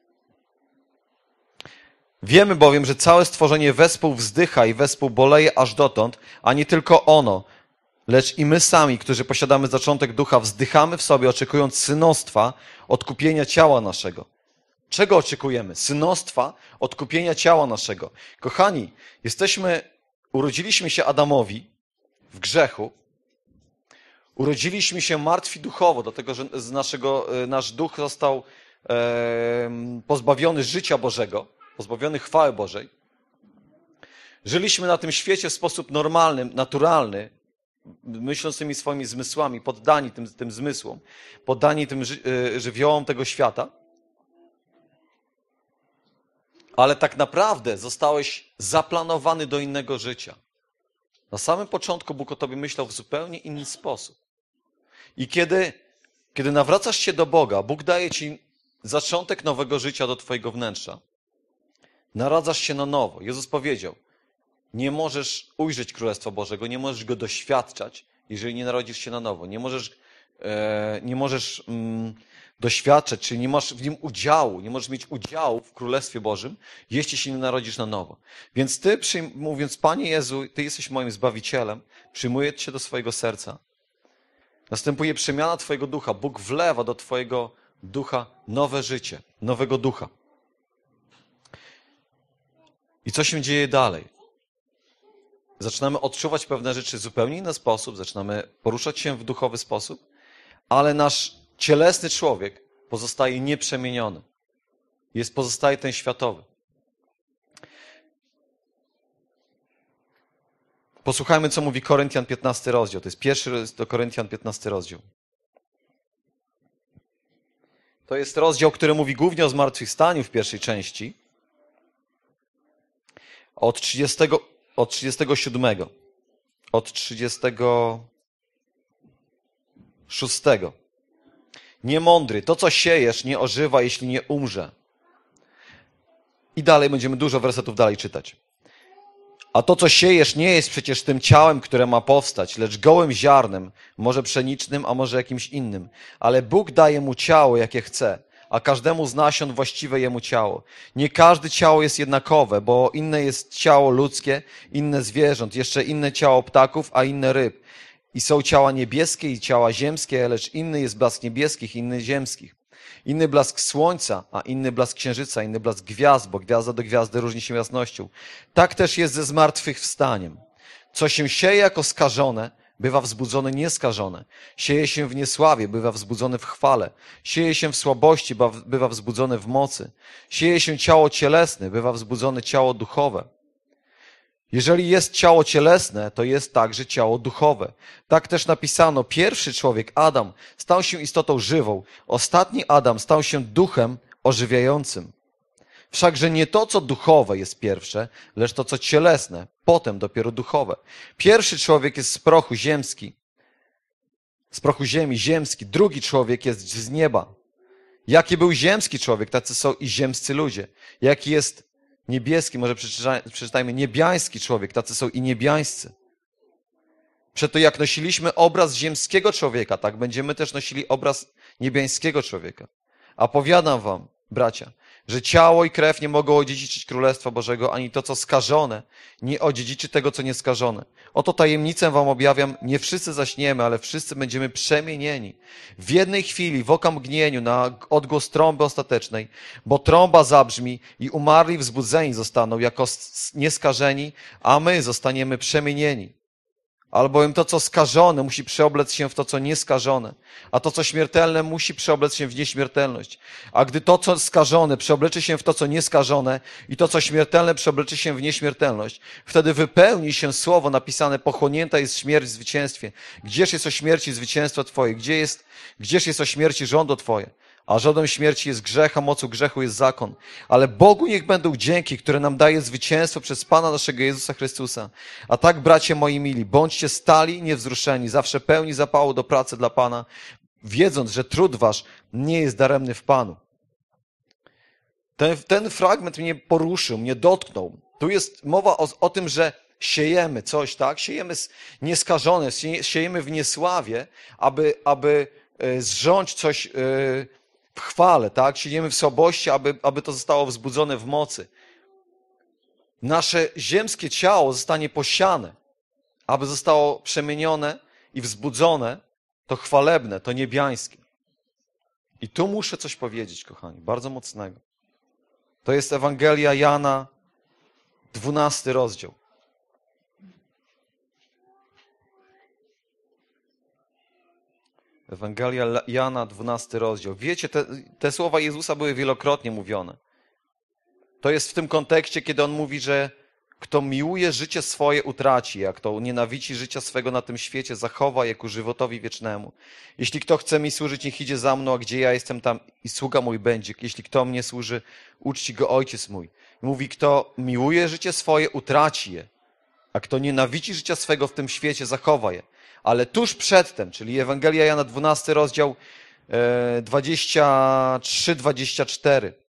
[SPEAKER 3] Wiemy bowiem, że całe stworzenie wespół wzdycha i wespół boleje aż dotąd, a nie tylko ono, lecz i my sami, którzy posiadamy zaczątek ducha, wzdychamy w sobie, oczekując synostwa, odkupienia ciała naszego. Czego oczekujemy? Synostwa, odkupienia ciała naszego. Kochani, jesteśmy, urodziliśmy się Adamowi w grzechu, urodziliśmy się martwi duchowo, dlatego że z naszego, nasz duch został e, pozbawiony życia Bożego, pozbawiony chwały Bożej. Żyliśmy na tym świecie w sposób normalny, naturalny, myśląc tymi swoimi zmysłami, poddani tym, tym zmysłom, poddani tym ży, żywiołom tego świata. Ale tak naprawdę zostałeś zaplanowany do innego życia. Na samym początku Bóg o tobie myślał w zupełnie inny sposób. I kiedy, kiedy nawracasz się do Boga, Bóg daje ci zaczątek nowego życia do twojego wnętrza. Naradzasz się na nowo. Jezus powiedział, nie możesz ujrzeć Królestwa Bożego, nie możesz go doświadczać, jeżeli nie narodzisz się na nowo. Nie możesz, e, nie możesz mm, doświadczać, czyli nie masz w nim udziału, nie możesz mieć udziału w Królestwie Bożym, jeśli się nie narodzisz na nowo. Więc ty, przyjm- mówiąc, Panie Jezu, Ty jesteś moim Zbawicielem, przyjmuję Cię do swojego serca. Następuje przemiana Twojego ducha. Bóg wlewa do Twojego ducha nowe życie, nowego ducha. I co się dzieje dalej? Zaczynamy odczuwać pewne rzeczy w zupełnie inny sposób, zaczynamy poruszać się w duchowy sposób, ale nasz cielesny człowiek pozostaje nieprzemieniony. Jest, pozostaje ten światowy. Posłuchajmy, co mówi Koryntian piętnasty rozdział. To jest pierwszy do Koryntian piętnasty rozdział. To jest rozdział, który mówi głównie o zmartwychwstaniu w pierwszej części. Od trzydziestego, od trzydziestego siódmego. Od trzydziestego szóstego. Niemądry, to co siejesz nie ożywa, jeśli nie umrze. I dalej będziemy dużo wersetów dalej czytać. A to co siejesz nie jest przecież tym ciałem, które ma powstać, lecz gołym ziarnem, może pszenicznym, a może jakimś innym. Ale Bóg daje mu ciało, jakie chce, a każdemu z nasion właściwe jemu ciało. Nie każde ciało jest jednakowe, bo inne jest ciało ludzkie, inne zwierząt, jeszcze inne ciało ptaków, a inne ryb. I są ciała niebieskie i ciała ziemskie, lecz inny jest blask niebieskich, inny ziemskich. Inny blask słońca, a inny blask księżyca, inny blask gwiazd, bo gwiazda do gwiazdy różni się jasnością. Tak też jest ze zmartwychwstaniem. Co się sieje jako skażone, bywa wzbudzone nieskażone. Sieje się w niesławie, bywa wzbudzone w chwale. Sieje się w słabości, bywa wzbudzone w mocy. Sieje się ciało cielesne, bywa wzbudzone ciało duchowe. Jeżeli jest ciało cielesne, to jest także ciało duchowe. Tak też napisano, pierwszy człowiek, Adam, stał się istotą żywą, ostatni Adam stał się duchem ożywiającym. Wszakże nie to, co duchowe jest pierwsze, lecz to, co cielesne, potem dopiero duchowe. Pierwszy człowiek jest z prochu ziemski, z prochu ziemi, ziemski, drugi człowiek jest z nieba. Jaki był ziemski człowiek, tacy są i ziemscy ludzie. Jaki jest niebieski, może przeczytajmy, niebiański człowiek, tacy są i niebiańscy. Przeto jak nosiliśmy obraz ziemskiego człowieka, tak będziemy też nosili obraz niebiańskiego człowieka. A powiadam wam, bracia, że ciało i krew nie mogą odziedziczyć Królestwa Bożego, ani to, co skażone, nie odziedziczy tego, co nieskażone. Oto tajemnicę wam objawiam, nie wszyscy zaśniemy, ale wszyscy będziemy przemienieni. W jednej chwili, w okamgnieniu, na odgłos trąby ostatecznej, bo trąba zabrzmi i umarli wzbudzeni zostaną jako nieskażeni, a my zostaniemy przemienieni. Albowiem to, co skażone, musi przeoblec się w to, co nieskażone, a to, co śmiertelne, musi przeoblec się w nieśmiertelność. A gdy to, co skażone, przeobleczy się w to, co nieskażone i to, co śmiertelne, przeobleczy się w nieśmiertelność, wtedy wypełni się słowo napisane, pochłonięta jest śmierć w zwycięstwie. Gdzież jest o śmierci zwycięstwo Twoje? Gdzie jest, gdzież jest o śmierci żądło Twoje? A żądłem śmierci jest grzech, a mocą grzechu jest zakon. Ale Bogu niech będą dzięki, które nam daje zwycięstwo przez Pana naszego Jezusa Chrystusa. A tak, bracie moi mili, bądźcie stali i niewzruszeni, zawsze pełni zapału do pracy dla Pana, wiedząc, że trud wasz nie jest daremny w Panu. Ten, ten fragment mnie poruszył, mnie dotknął. Tu jest mowa o, o tym, że siejemy coś, tak? Siejemy nieskażone, siejemy w niesławie, aby, aby zrządź coś w chwale, tak? Siejemy w słabości, aby, aby to zostało wzbudzone w mocy. Nasze ziemskie ciało zostanie posiane, aby zostało przemienione i wzbudzone to chwalebne, to niebiańskie. I tu muszę coś powiedzieć, kochani, bardzo mocnego. To jest Ewangelia Jana, dwunasty rozdział. Ewangelia Jana, dwunasty rozdział. Wiecie, te, te słowa Jezusa były wielokrotnie mówione. To jest w tym kontekście, kiedy On mówi, że kto miłuje życie swoje, utraci je, a kto nienawidzi życia swego na tym świecie, zachowa je ku żywotowi wiecznemu. Jeśli kto chce mi służyć, niech idzie za mną, a gdzie ja jestem, tam i sługa mój będzie. Jeśli kto mnie służy, uczci go Ojciec mój. Mówi, kto miłuje życie swoje, utraci je, a kto nienawidzi życia swego w tym świecie, zachowa je. Ale tuż przedtem, czyli Ewangelia Jana, dwunasty rozdział, dwadzieścia trzy dwadzieścia cztery.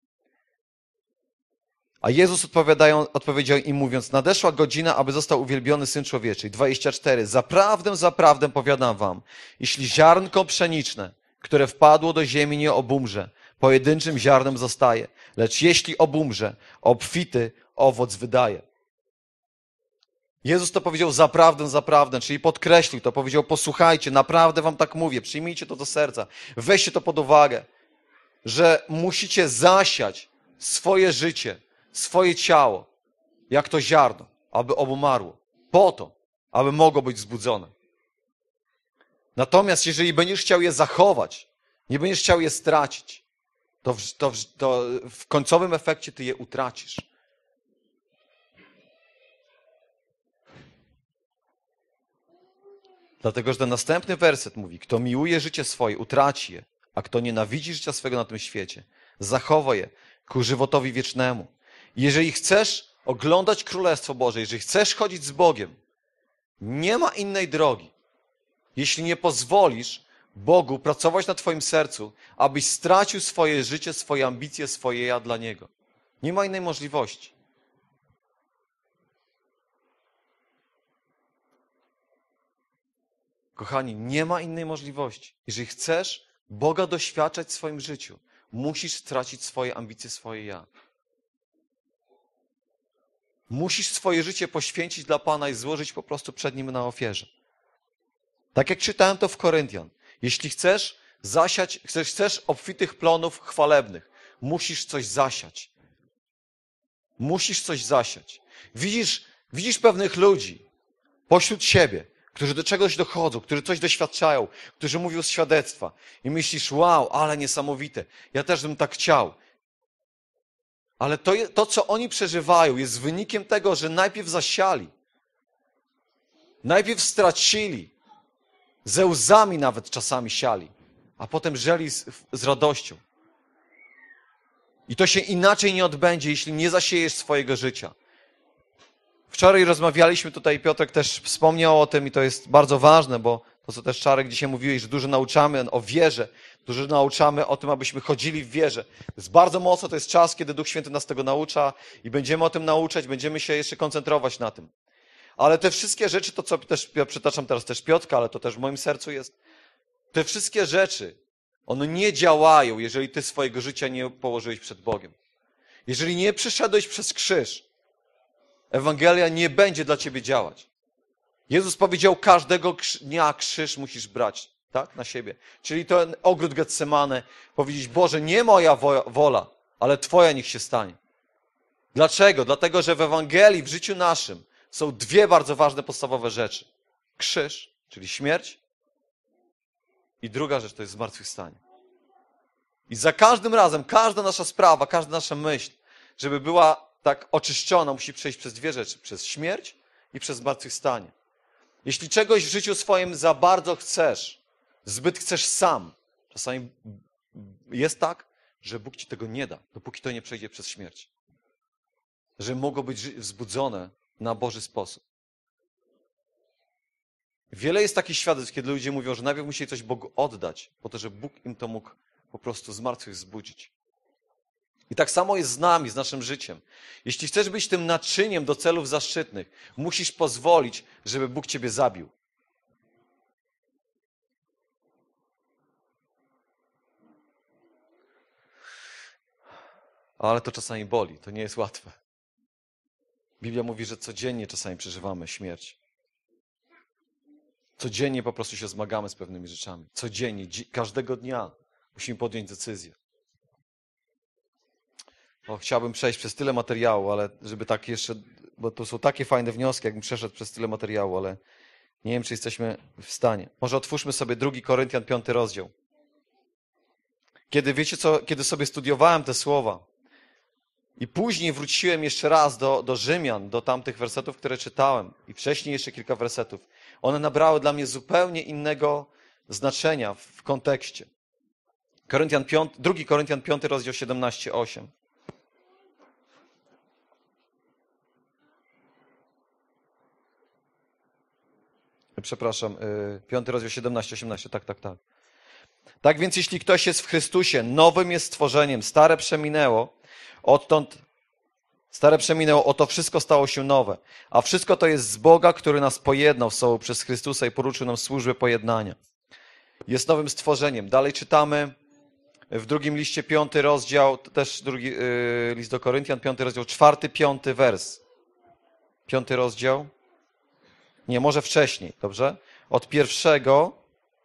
[SPEAKER 3] A Jezus odpowiadają, odpowiedział im mówiąc, nadeszła godzina, aby został uwielbiony Syn Człowieczy. dwadzieścia cztery. Zaprawdę, zaprawdę powiadam wam, jeśli ziarnko pszeniczne, które wpadło do ziemi, nie obumrze, pojedynczym ziarnem zostaje, lecz jeśli obumrze, obfity owoc wydaje. Jezus to powiedział zaprawdę, zaprawdę, czyli podkreślił to, powiedział posłuchajcie, naprawdę wam tak mówię, przyjmijcie to do serca, weźcie to pod uwagę, że musicie zasiać swoje życie, swoje ciało, jak to ziarno, aby obumarło, po to, aby mogło być wzbudzone. Natomiast jeżeli będziesz chciał je zachować, nie będziesz chciał je stracić, to w, to, w, to w końcowym efekcie ty je utracisz. Dlatego, że ten następny werset mówi, kto miłuje życie swoje, utraci je, a kto nienawidzi życia swego na tym świecie, zachowa je ku żywotowi wiecznemu. Jeżeli chcesz oglądać Królestwo Boże, jeżeli chcesz chodzić z Bogiem, nie ma innej drogi, jeśli nie pozwolisz Bogu pracować na twoim sercu, abyś stracił swoje życie, swoje ambicje, swoje ja dla Niego. Nie ma innej możliwości. Kochani, nie ma innej możliwości. Jeżeli chcesz Boga doświadczać w swoim życiu, musisz stracić swoje ambicje, swoje ja. Musisz swoje życie poświęcić dla Pana i złożyć po prostu przed Nim na ofierze. Tak jak czytałem to w Koryntian. Jeśli chcesz zasiać, chcesz, chcesz obfitych plonów chwalebnych, musisz coś zasiać. Musisz coś zasiać. Widzisz, widzisz pewnych ludzi pośród siebie, którzy do czegoś dochodzą, którzy coś doświadczają, którzy mówią świadectwa i myślisz, wow, ale niesamowite, ja też bym tak chciał. Ale to, to, co oni przeżywają, jest wynikiem tego, że najpierw zasiali, najpierw stracili, ze łzami nawet czasami siali, a potem żeli z, z radością. I to się inaczej nie odbędzie, jeśli nie zasiejesz swojego życia. Wczoraj rozmawialiśmy tutaj, Piotrek też wspomniał o tym i to jest bardzo ważne, bo to, co też Czarek dzisiaj mówiłeś, że dużo nauczamy o wierze, dużo nauczamy o tym, abyśmy chodzili w wierze. To jest bardzo mocno, to jest czas, kiedy Duch Święty nas tego naucza i będziemy o tym nauczać, będziemy się jeszcze koncentrować na tym. Ale te wszystkie rzeczy, to co też, ja przytaczam teraz też Piotrka, ale to też w moim sercu jest, te wszystkie rzeczy, one nie działają, jeżeli ty swojego życia nie położyłeś przed Bogiem. Jeżeli nie przeszedłeś przez krzyż, Ewangelia nie będzie dla ciebie działać. Jezus powiedział, każdego dnia krzyż musisz brać, tak, na siebie. Czyli ten ogród Getsemane, powiedzieć, Boże, nie moja wola, ale Twoja niech się stanie. Dlaczego? Dlatego, że w Ewangelii, w życiu naszym są dwie bardzo ważne, podstawowe rzeczy. Krzyż, czyli śmierć, i druga rzecz to jest zmartwychwstanie. I za każdym razem, każda nasza sprawa, każda nasza myśl, żeby była tak oczyszczona, musi przejść przez dwie rzeczy. Przez śmierć i przez zmartwychwstanie. Jeśli czegoś w życiu swoim za bardzo chcesz, zbyt chcesz sam, czasami jest tak, że Bóg ci tego nie da, dopóki to nie przejdzie przez śmierć. Że mogło być wzbudzone na Boży sposób. Wiele jest takich świadectw, kiedy ludzie mówią, że najpierw musieli coś Bogu oddać, po to, żeby Bóg im to mógł po prostu z martwych wzbudzić. I tak samo jest z nami, z naszym życiem. Jeśli chcesz być tym naczyniem do celów zaszczytnych, musisz pozwolić, żeby Bóg ciebie zabił. Ale to czasami boli, to nie jest łatwe. Biblia mówi, że codziennie czasami przeżywamy śmierć. Codziennie po prostu się zmagamy z pewnymi rzeczami. Codziennie, każdego dnia musimy podjąć decyzję. O, chciałbym przejść przez tyle materiału, ale żeby tak jeszcze, bo to są takie fajne wnioski, jakbym przeszedł przez tyle materiału, ale nie wiem, czy jesteśmy w stanie. Może otwórzmy sobie drugi Koryntian, piąty rozdział. Kiedy, wiecie co, kiedy sobie studiowałem te słowa i później wróciłem jeszcze raz do, do Rzymian, do tamtych wersetów, które czytałem i wcześniej jeszcze kilka wersetów, one nabrały dla mnie zupełnie innego znaczenia w kontekście. Koryntian piąty, drugi Koryntian, piąty rozdział, siedemnaście, osiem. Przepraszam, piąty rozdział, siedemnaście, osiemnaście, tak, tak, tak. Tak więc jeśli ktoś jest w Chrystusie, nowym jest stworzeniem, stare przeminęło, odtąd stare przeminęło, oto wszystko stało się nowe. A wszystko to jest z Boga, który nas pojednał z sobą przez Chrystusa i poruczył nam służbę pojednania. Jest nowym stworzeniem. Dalej czytamy w drugim liście, piąty rozdział, też drugi yy, list do Koryntian, piąty rozdział, czwarty, piąty wers. Piąty rozdział. Nie, może wcześniej, dobrze? Od pierwszego.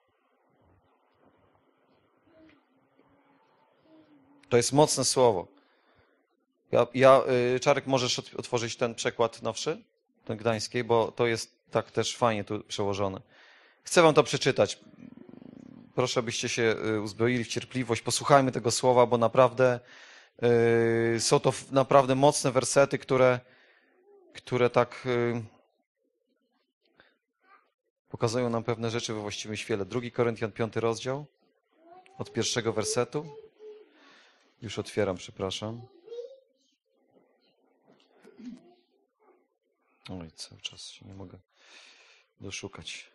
[SPEAKER 3] To jest mocne słowo. Ja, ja, Czarek, możesz otworzyć ten przekład nowszy, ten gdański, bo to jest tak też fajnie tu przełożone. Chcę wam to przeczytać. Proszę, byście się uzbroili w cierpliwość. Posłuchajmy tego słowa, bo naprawdę yy, są to naprawdę mocne wersety, które, które tak yy, pokazują nam pewne rzeczy we właściwym świetle. drugi Koryntian, piąty rozdział, od pierwszego wersetu. Już otwieram, przepraszam. Oj, cały czas się nie mogę doszukać.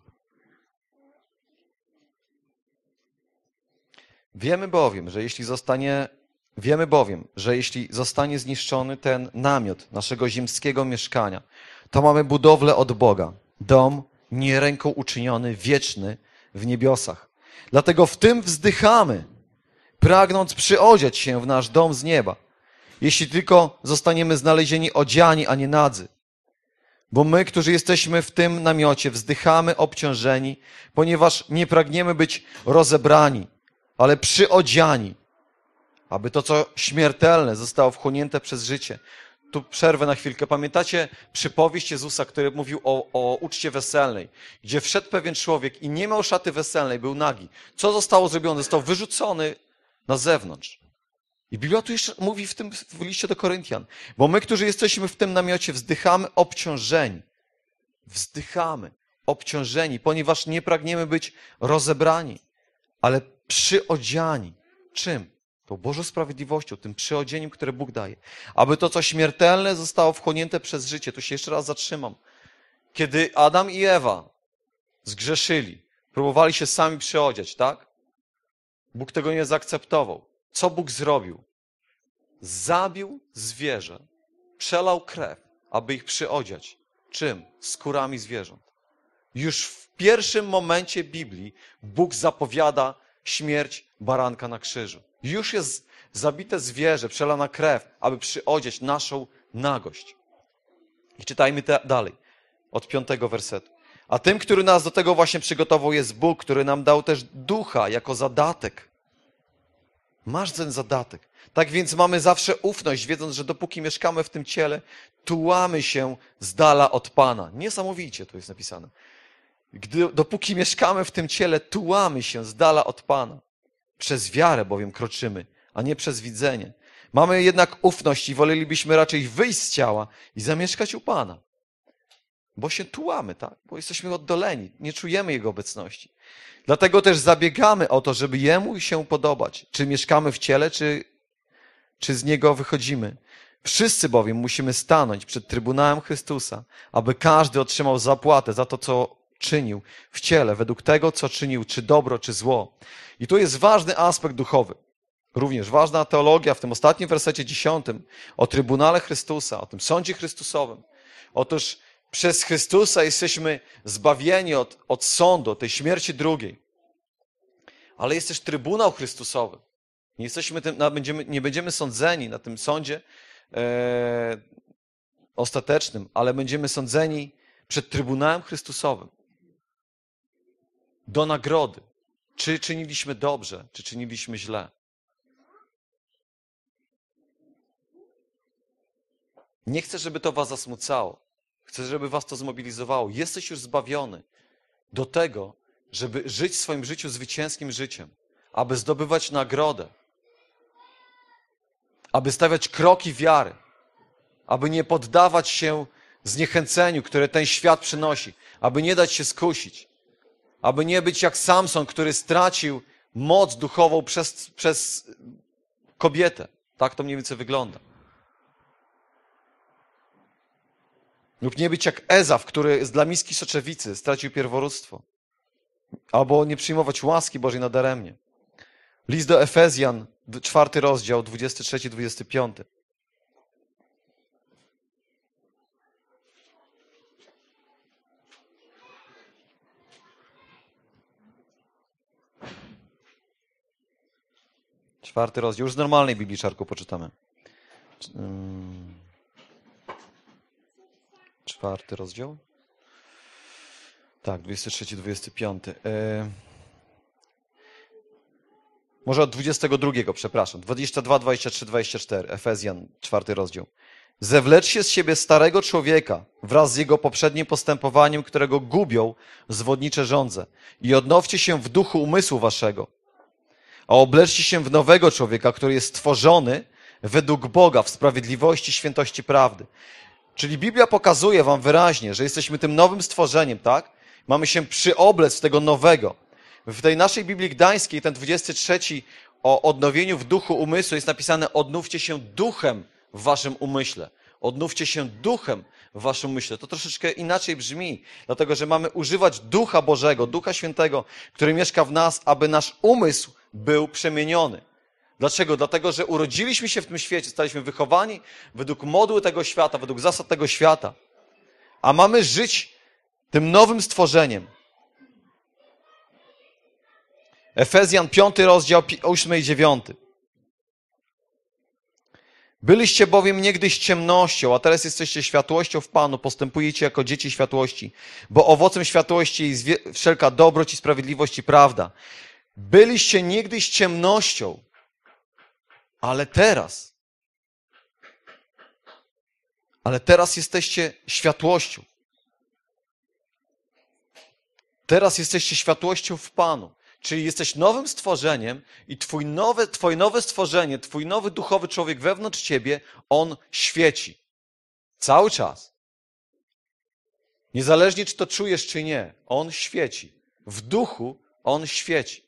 [SPEAKER 3] Wiemy bowiem, że jeśli zostanie, wiemy bowiem, że jeśli zostanie zniszczony ten namiot naszego ziemskiego mieszkania, to mamy budowlę od Boga, dom nie ręką uczyniony, wieczny w niebiosach. Dlatego w tym wzdychamy, pragnąc przyodziać się w nasz dom z nieba, jeśli tylko zostaniemy znalezieni odziani, a nie nadzy. Bo my, którzy jesteśmy w tym namiocie, wzdychamy obciążeni, ponieważ nie pragniemy być rozebrani, ale przyodziani, aby to, co śmiertelne, zostało wchłonięte przez życie. Tu przerwę na chwilkę. Pamiętacie przypowieść Jezusa, który mówił o, o uczcie weselnej, gdzie wszedł pewien człowiek i nie miał szaty weselnej, był nagi. Co zostało zrobione? Został wyrzucony na zewnątrz. I Biblia tu jeszcze mówi w tym w liście do Koryntian, bo my, którzy jesteśmy w tym namiocie, wzdychamy obciążeni. Wzdychamy obciążeni, ponieważ nie pragniemy być rozebrani, ale przyodziani. Czym? Tą Bożą sprawiedliwością, tym przyodzieniem, które Bóg daje. Aby to, co śmiertelne, zostało wchłonięte przez życie. Tu się jeszcze raz zatrzymam. Kiedy Adam i Ewa zgrzeszyli, próbowali się sami przyodziać, tak? Bóg tego nie zaakceptował. Co Bóg zrobił? Zabił zwierzę, przelał krew, aby ich przyodziać. Czym? Skórami zwierząt. Już w pierwszym momencie Biblii Bóg zapowiada śmierć baranka na krzyżu. Już jest zabite zwierzę, przelana krew, aby przyodziać naszą nagość. I czytajmy te, dalej, od piątego wersetu. A tym, który nas do tego właśnie przygotował, jest Bóg, który nam dał też ducha jako zadatek. Masz ten zadatek. Tak więc mamy zawsze ufność, wiedząc, że dopóki mieszkamy w tym ciele, tułamy się z dala od Pana. Niesamowicie to jest napisane. Gdy, dopóki mieszkamy w tym ciele, tułamy się z dala od Pana. Przez wiarę bowiem kroczymy, a nie przez widzenie. Mamy jednak ufność i wolelibyśmy raczej wyjść z ciała i zamieszkać u Pana. Bo się tułamy, tak? Bo jesteśmy oddoleni, nie czujemy Jego obecności. Dlatego też zabiegamy o to, żeby Jemu się podobać. Czy mieszkamy w ciele, czy, czy z Niego wychodzimy. Wszyscy bowiem musimy stanąć przed Trybunałem Chrystusa, aby każdy otrzymał zapłatę za to, co czynił w ciele, według tego, co czynił, czy dobro, czy zło. I tu jest ważny aspekt duchowy. również ważna teologia w tym ostatnim wersecie dziesiątym o Trybunale Chrystusa, o tym sądzie Chrystusowym. Otóż przez Chrystusa jesteśmy zbawieni od, od sądu, od tej śmierci drugiej. Ale jest też Trybunał Chrystusowy. Nie, jesteśmy tym, będziemy, nie będziemy sądzeni na tym sądzie e, ostatecznym, ale będziemy sądzeni przed Trybunałem Chrystusowym. Do nagrody. Czy czyniliśmy dobrze, czy czyniliśmy źle. Nie chcę, żeby to was zasmucało. Chcę, żeby was to zmobilizowało. Jesteś już zbawiony do tego, żeby żyć w swoim życiu zwycięskim życiem, aby zdobywać nagrodę, aby stawiać kroki wiary, aby nie poddawać się zniechęceniu, które ten świat przynosi, aby nie dać się skusić, aby nie być jak Samson, który stracił moc duchową przez, przez kobietę. Tak to mniej więcej wygląda. Lub nie być jak Ezaf, który z dla miski soczewicy stracił pierworództwo. Albo nie przyjmować łaski Bożej nadaremnie. List do Efezjan, czwarty rozdział, dwudziesty trzeci dwudziesty piąty. Czwarty rozdział. Już z normalnej Biblii, Czarku, poczytamy. Czwarty rozdział. Tak, dwudziesty trzeci dwudziesty piąty. Yy... Może od dwudziestego drugiego, przepraszam. dwudziesty drugi, dwudziesty trzeci, dwudziesty czwarty. Efezjan, czwarty rozdział. Zewleczcie z siebie starego człowieka wraz z jego poprzednim postępowaniem, którego gubią zwodnicze żądze. I odnowcie się w duchu umysłu waszego. A obleczcie się w nowego człowieka, który jest stworzony według Boga w sprawiedliwości, świętości prawdy. Czyli Biblia pokazuje wam wyraźnie, że jesteśmy tym nowym stworzeniem, tak? Mamy się przyoblec w tego nowego. W tej naszej Biblii Gdańskiej, ten dwudziesty trzeci o odnowieniu w duchu umysłu jest napisane: odnówcie się duchem w waszym umyśle. Odnówcie się duchem w waszym umyśle. To troszeczkę inaczej brzmi, dlatego że mamy używać Ducha Bożego, Ducha Świętego, który mieszka w nas, aby nasz umysł był przemieniony. Dlaczego? Dlatego, że urodziliśmy się w tym świecie, zostaliśmy wychowani według moduły tego świata, według zasad tego świata, a mamy żyć tym nowym stworzeniem. Efezjan, piąty rozdział, ósmy i dziewiąty. Byliście bowiem niegdyś ciemnością, a teraz jesteście światłością w Panu, postępujecie jako dzieci światłości, bo owocem światłości jest wszelka dobroć i sprawiedliwość i prawda. Byliście niegdyś ciemnością, ale teraz, ale teraz jesteście światłością. Teraz jesteście światłością w Panu. Czyli jesteś nowym stworzeniem i twój nowe, twoje nowe stworzenie, twój nowy duchowy człowiek wewnątrz ciebie, on świeci. Cały czas. Niezależnie, czy to czujesz, czy nie. On świeci. W duchu on świeci.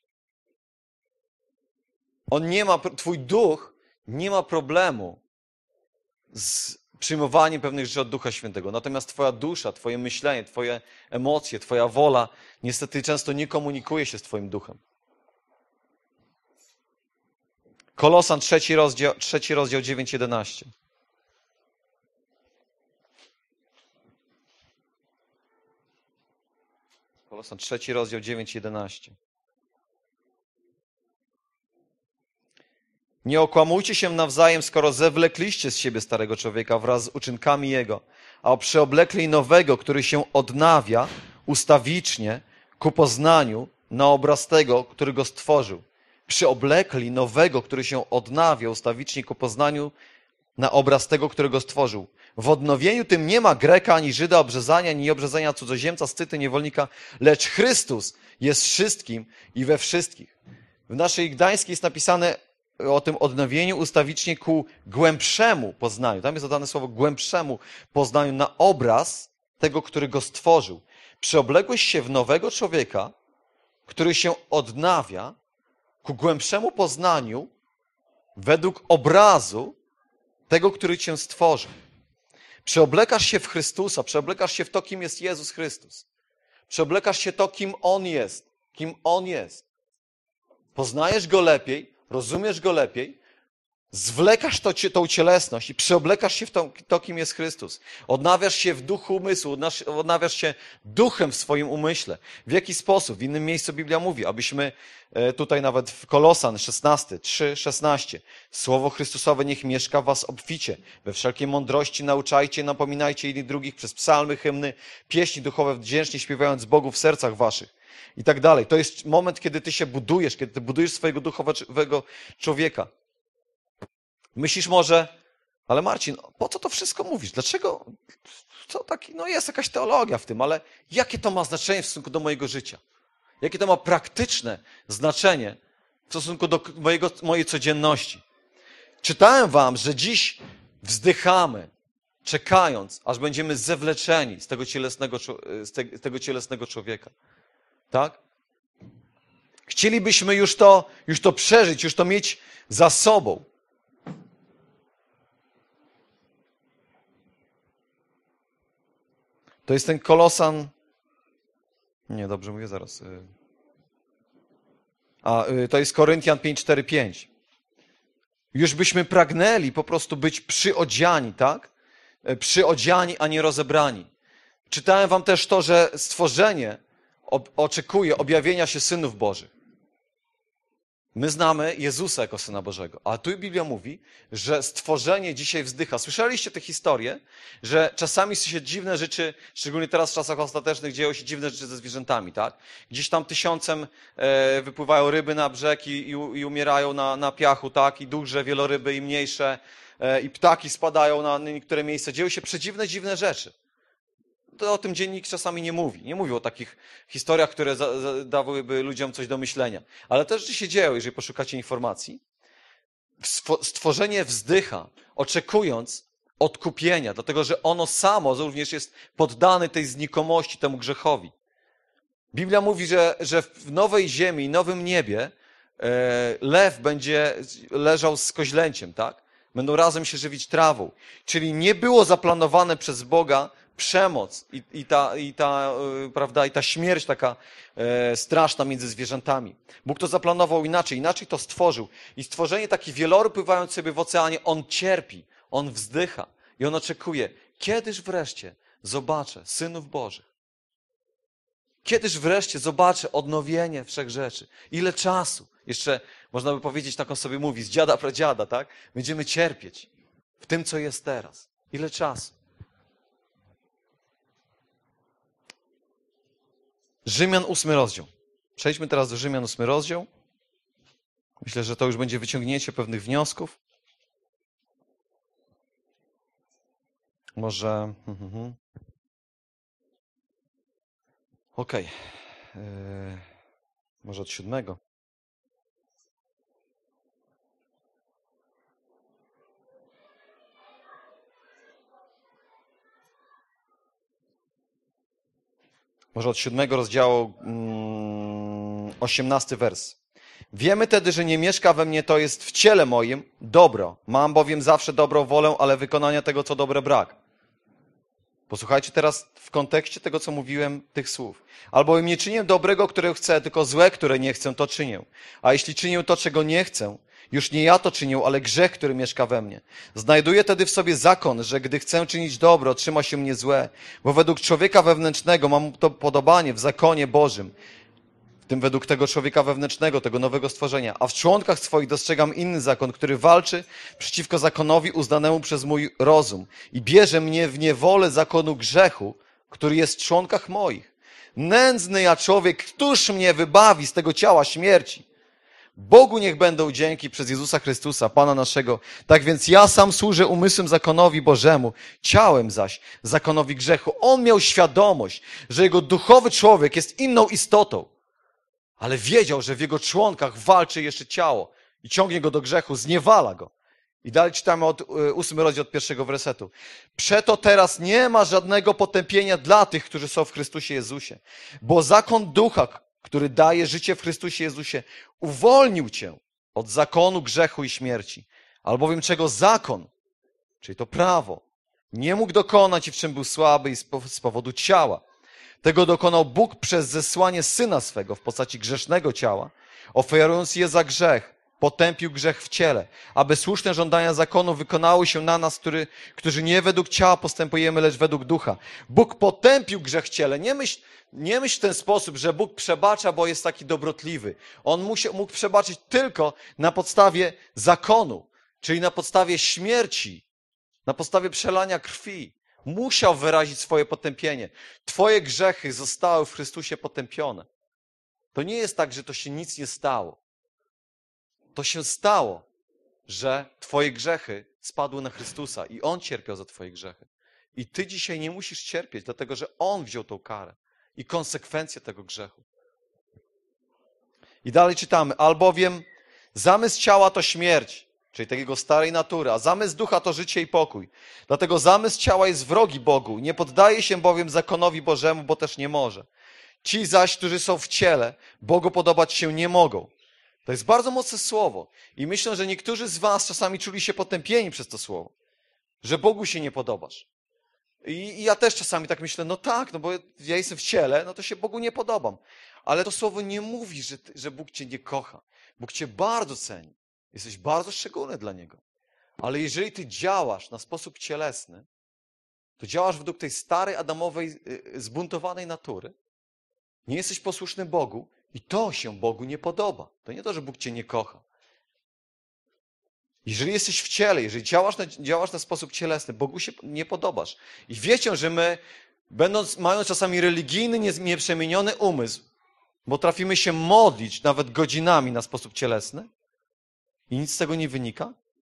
[SPEAKER 3] On nie ma, twój duch nie ma problemu z przyjmowaniem pewnych rzeczy od Ducha Świętego. Natomiast twoja dusza, twoje myślenie, twoje emocje, twoja wola niestety często nie komunikuje się z twoim duchem. Kolosan, trzeci rozdział, trzeci rozdział dziewięć jedenaście. Kolosan, trzeci rozdział dziewięć jedenaście. Nie okłamujcie się nawzajem, skoro zewlekliście z siebie starego człowieka wraz z uczynkami jego, a przyoblekli nowego, który się odnawia ustawicznie ku poznaniu na obraz tego, który go stworzył. Przyoblekli nowego, który się odnawia ustawicznie ku poznaniu na obraz tego, który go stworzył. W odnowieniu tym nie ma Greka, ani Żyda, obrzezania, ani obrzezania cudzoziemca, scyty, niewolnika, lecz Chrystus jest wszystkim i we wszystkich. W naszej Gdańskiej jest napisane o tym odnowieniu ustawicznie ku głębszemu poznaniu. Tam jest dodane słowo głębszemu poznaniu na obraz tego, który go stworzył. Przeobległeś się w nowego człowieka, który się odnawia ku głębszemu poznaniu według obrazu tego, który cię stworzył. Przeoblekasz się w Chrystusa, przeoblekasz się w to, kim jest Jezus Chrystus. Przeoblekasz się to, kim On jest, kim On jest. Poznajesz Go lepiej, rozumiesz Go lepiej, zwlekasz to, tą cielesność i przeoblekasz się w to, to, kim jest Chrystus. Odnawiasz się w duchu umysłu, odnawiasz się duchem w swoim umyśle. W jaki sposób? W innym miejscu Biblia mówi, abyśmy tutaj nawet w Kolosan szesnaście, trzy, szesnaście. Słowo Chrystusowe niech mieszka w was obficie. We wszelkiej mądrości nauczajcie, napominajcie jedni drugich przez psalmy, hymny, pieśni duchowe, wdzięcznie śpiewając Bogu w sercach waszych. I tak dalej. To jest moment, kiedy ty się budujesz, kiedy ty budujesz swojego duchowego człowieka. Myślisz może, ale Marcin, po co to wszystko mówisz? Dlaczego? To taki, no jest jakaś teologia w tym, ale jakie to ma znaczenie w stosunku do mojego życia? Jakie to ma praktyczne znaczenie w stosunku do mojego, mojej codzienności? Czytałem wam, że dziś wzdychamy, czekając, aż będziemy zewleczeni z tego cielesnego, z te, z tego cielesnego człowieka. Tak? Chcielibyśmy już to, już to przeżyć, już to mieć za sobą. To jest ten Kolosan... Nie, dobrze mówię, zaraz. A, to jest Koryntian pięć, cztery, pięć. Już byśmy pragnęli po prostu być przyodziani, tak? Przyodziani, a nie rozebrani. Czytałem wam też to, że stworzenie oczekuje objawienia się synów Bożych. My znamy Jezusa jako Syna Bożego, a tu Biblia mówi, że stworzenie dzisiaj wzdycha. Słyszeliście tę historię, że czasami się dziwne rzeczy, szczególnie teraz w czasach ostatecznych, dzieją się dziwne rzeczy ze zwierzętami, tak? Gdzieś tam tysiącem e, wypływają ryby na brzeg i, i, i umierają na, na piachu, tak? I duże wieloryby i mniejsze, e, i ptaki spadają na niektóre miejsca. Dzieją się przedziwne, dziwne rzeczy. To o tym dziennik czasami nie mówi. Nie mówi o takich historiach, które za, za, dawałyby ludziom coś do myślenia. Ale te rzeczy się dzieją, jeżeli poszukacie informacji. Stworzenie wzdycha, oczekując odkupienia, dlatego że ono samo również jest poddane tej znikomości, temu grzechowi. Biblia mówi, że, że w nowej ziemi i nowym niebie e, lew będzie leżał z koźlęciem, tak? Będą razem się żywić trawą. Czyli nie było zaplanowane przez Boga przemoc i, i, ta, i, ta, yy, prawda, i ta śmierć taka e, straszna między zwierzętami. Bóg to zaplanował inaczej, inaczej to stworzył. I stworzenie taki wieloryb pływający sobie w oceanie, on cierpi, on wzdycha i on oczekuje, kiedyż wreszcie zobaczę synów Bożych. Kiedyż wreszcie zobaczę odnowienie wszechrzeczy. Ile czasu? Jeszcze można by powiedzieć, tak on sobie mówi, z dziada pradziada, tak? Będziemy cierpieć w tym, co jest teraz. Ile czasu? Rzymian ósmy rozdział. Przejdźmy teraz do Rzymian ósmy rozdział. Myślę, że to już będzie wyciągnięcie pewnych wniosków. Może... Mhm. Okej. Okay. Yy... Może od siódmego. Może od siódmego rozdziału, mm, osiemnasty wers. Wiemy tedy, że nie mieszka we mnie, to jest w ciele moim dobro. Mam bowiem zawsze dobrą wolę, ale wykonania tego, co dobre, brak. Posłuchajcie teraz w kontekście tego, co mówiłem, tych słów. Albowiem nie czynię dobrego, które chcę, tylko złe, które nie chcę, to czynię. A jeśli czynię to, czego nie chcę, już nie ja to czynię, ale grzech, który mieszka we mnie. Znajduję tedy w sobie zakon, że gdy chcę czynić dobro, trzyma się mnie złe. Bo według człowieka wewnętrznego mam to podobanie w zakonie Bożym. W tym według tego człowieka wewnętrznego, tego nowego stworzenia. A w członkach swoich dostrzegam inny zakon, który walczy przeciwko zakonowi uznanemu przez mój rozum. I bierze mnie w niewolę zakonu grzechu, który jest w członkach moich. Nędzny ja człowiek, któż mnie wybawi z tego ciała śmierci? Bogu niech będą dzięki przez Jezusa Chrystusa, Pana naszego. Tak więc ja sam służę umysłem zakonowi Bożemu, ciałem zaś zakonowi grzechu. On miał świadomość, że jego duchowy człowiek jest inną istotą, ale wiedział, że w jego członkach walczy jeszcze ciało i ciągnie go do grzechu, zniewala go. I dalej czytamy od ósmy rozdział od pierwszego wersetu. Przeto teraz nie ma żadnego potępienia dla tych, którzy są w Chrystusie Jezusie, bo zakon ducha, który daje życie w Chrystusie Jezusie, uwolnił cię od zakonu grzechu i śmierci. Albowiem czego zakon, czyli to prawo, nie mógł dokonać i w czym był słaby i z powodu ciała. Tego dokonał Bóg przez zesłanie Syna swego w postaci grzesznego ciała, ofiarując je za grzech, potępił grzech w ciele, aby słuszne żądania zakonu wykonały się na nas, który, którzy nie według ciała postępujemy, lecz według ducha. Bóg potępił grzech w ciele. Nie myśl, nie myśl w ten sposób, że Bóg przebacza, bo jest taki dobrotliwy. On musiał, mógł przebaczyć tylko na podstawie zakonu, czyli na podstawie śmierci, na podstawie przelania krwi. Musiał wyrazić swoje potępienie. Twoje grzechy zostały w Chrystusie potępione. To nie jest tak, że to się nic nie stało. To się stało, że twoje grzechy spadły na Chrystusa i On cierpiał za twoje grzechy. I ty dzisiaj nie musisz cierpieć, dlatego że On wziął tą karę i konsekwencje tego grzechu. I dalej czytamy, albowiem zamysł ciała to śmierć, czyli takiego starej natury, a zamysł ducha to życie i pokój. Dlatego zamysł ciała jest wrogi Bogu, nie poddaje się bowiem zakonowi Bożemu, bo też nie może. Ci zaś, którzy są w ciele, Bogu podobać się nie mogą. To jest bardzo mocne słowo. I myślę, że niektórzy z was czasami czuli się potępieni przez to słowo. Że Bogu się nie podobasz. I, i ja też czasami tak myślę, no tak, no bo ja jestem w ciele, no to się Bogu nie podobam. Ale to słowo nie mówi, że, że Bóg cię nie kocha. Bóg cię bardzo ceni. Jesteś bardzo szczególny dla Niego. Ale jeżeli ty działasz na sposób cielesny, to działasz według tej starej, adamowej, zbuntowanej natury, nie jesteś posłuszny Bogu i to się Bogu nie podoba. To nie to, że Bóg cię nie kocha. Jeżeli jesteś w ciele, jeżeli działasz na, działasz na sposób cielesny, Bogu się nie podobasz. I wiecie, że my, będąc, mając czasami religijny, nieprzemieniony umysł, potrafimy się modlić nawet godzinami na sposób cielesny i nic z tego nie wynika?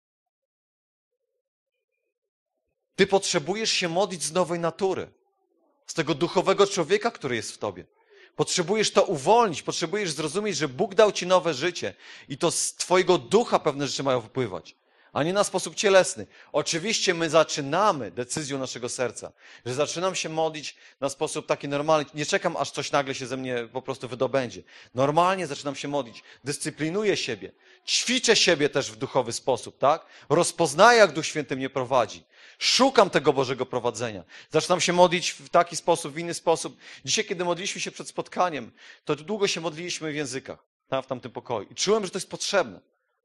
[SPEAKER 3] Ty potrzebujesz się modlić z nowej natury, z tego duchowego człowieka, który jest w tobie. Potrzebujesz to uwolnić, potrzebujesz zrozumieć, że Bóg dał ci nowe życie i to z twojego ducha pewne rzeczy mają wypływać, a nie na sposób cielesny. Oczywiście my zaczynamy decyzją naszego serca, że zaczynam się modlić na sposób taki normalny. Nie czekam, aż coś nagle się ze mnie po prostu wydobędzie. Normalnie zaczynam się modlić, dyscyplinuję siebie, ćwiczę siebie też w duchowy sposób, tak? Rozpoznaję, jak Duch Święty mnie prowadzi. Szukam tego Bożego prowadzenia. Zaczynam się modlić w taki sposób, w inny sposób. Dzisiaj, kiedy modliliśmy się przed spotkaniem, to długo się modliliśmy w językach, tam w tamtym pokoju. I czułem, że to jest potrzebne.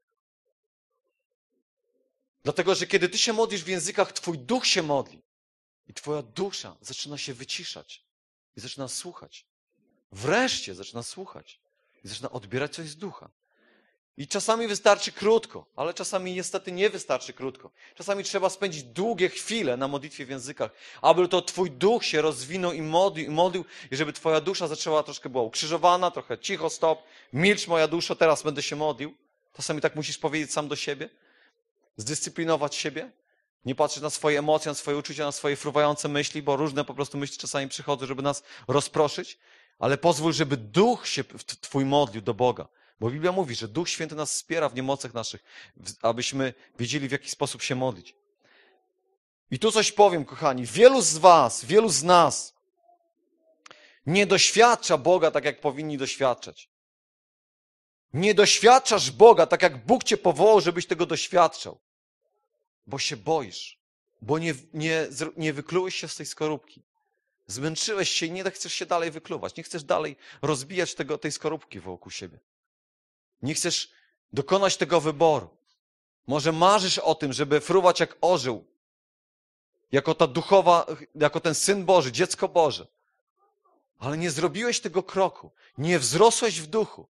[SPEAKER 3] Dlatego, że kiedy ty się modlisz w językach, twój duch się modli. I twoja dusza zaczyna się wyciszać. I zaczyna słuchać. Wreszcie zaczyna słuchać. I zaczyna odbierać coś z ducha. I czasami wystarczy krótko, ale czasami niestety nie wystarczy krótko. Czasami trzeba spędzić długie chwile na modlitwie w językach, aby to twój duch się rozwinął i modlił, i modlił, i żeby twoja dusza zaczęła troszkę była ukrzyżowana, trochę cicho, stop, milcz moja dusza, teraz będę się modlił. Czasami tak musisz powiedzieć sam do siebie, zdyscyplinować siebie, nie patrzeć na swoje emocje, na swoje uczucia, na swoje fruwające myśli, bo różne po prostu myśli czasami przychodzą, żeby nas rozproszyć, ale pozwól, żeby duch się twój modlił do Boga. Bo Biblia mówi, że Duch Święty nas wspiera w niemocach naszych, abyśmy wiedzieli, w jaki sposób się modlić. I tu coś powiem, kochani. Wielu z was, wielu z nas nie doświadcza Boga tak, jak powinni doświadczać. Nie doświadczasz Boga tak, jak Bóg cię powołał, żebyś tego doświadczał. Bo się boisz. Bo nie, nie, nie wyklułeś się z tej skorupki. Zmęczyłeś się i nie chcesz się dalej wykluwać. Nie chcesz dalej rozbijać tego, tej skorupki wokół siebie. Nie chcesz dokonać tego wyboru. Może marzysz o tym, żeby fruwać jak orzeł, jako ta duchowa, jako ten Syn Boży, dziecko Boże. Ale nie zrobiłeś tego kroku. Nie wzrosłeś w duchu.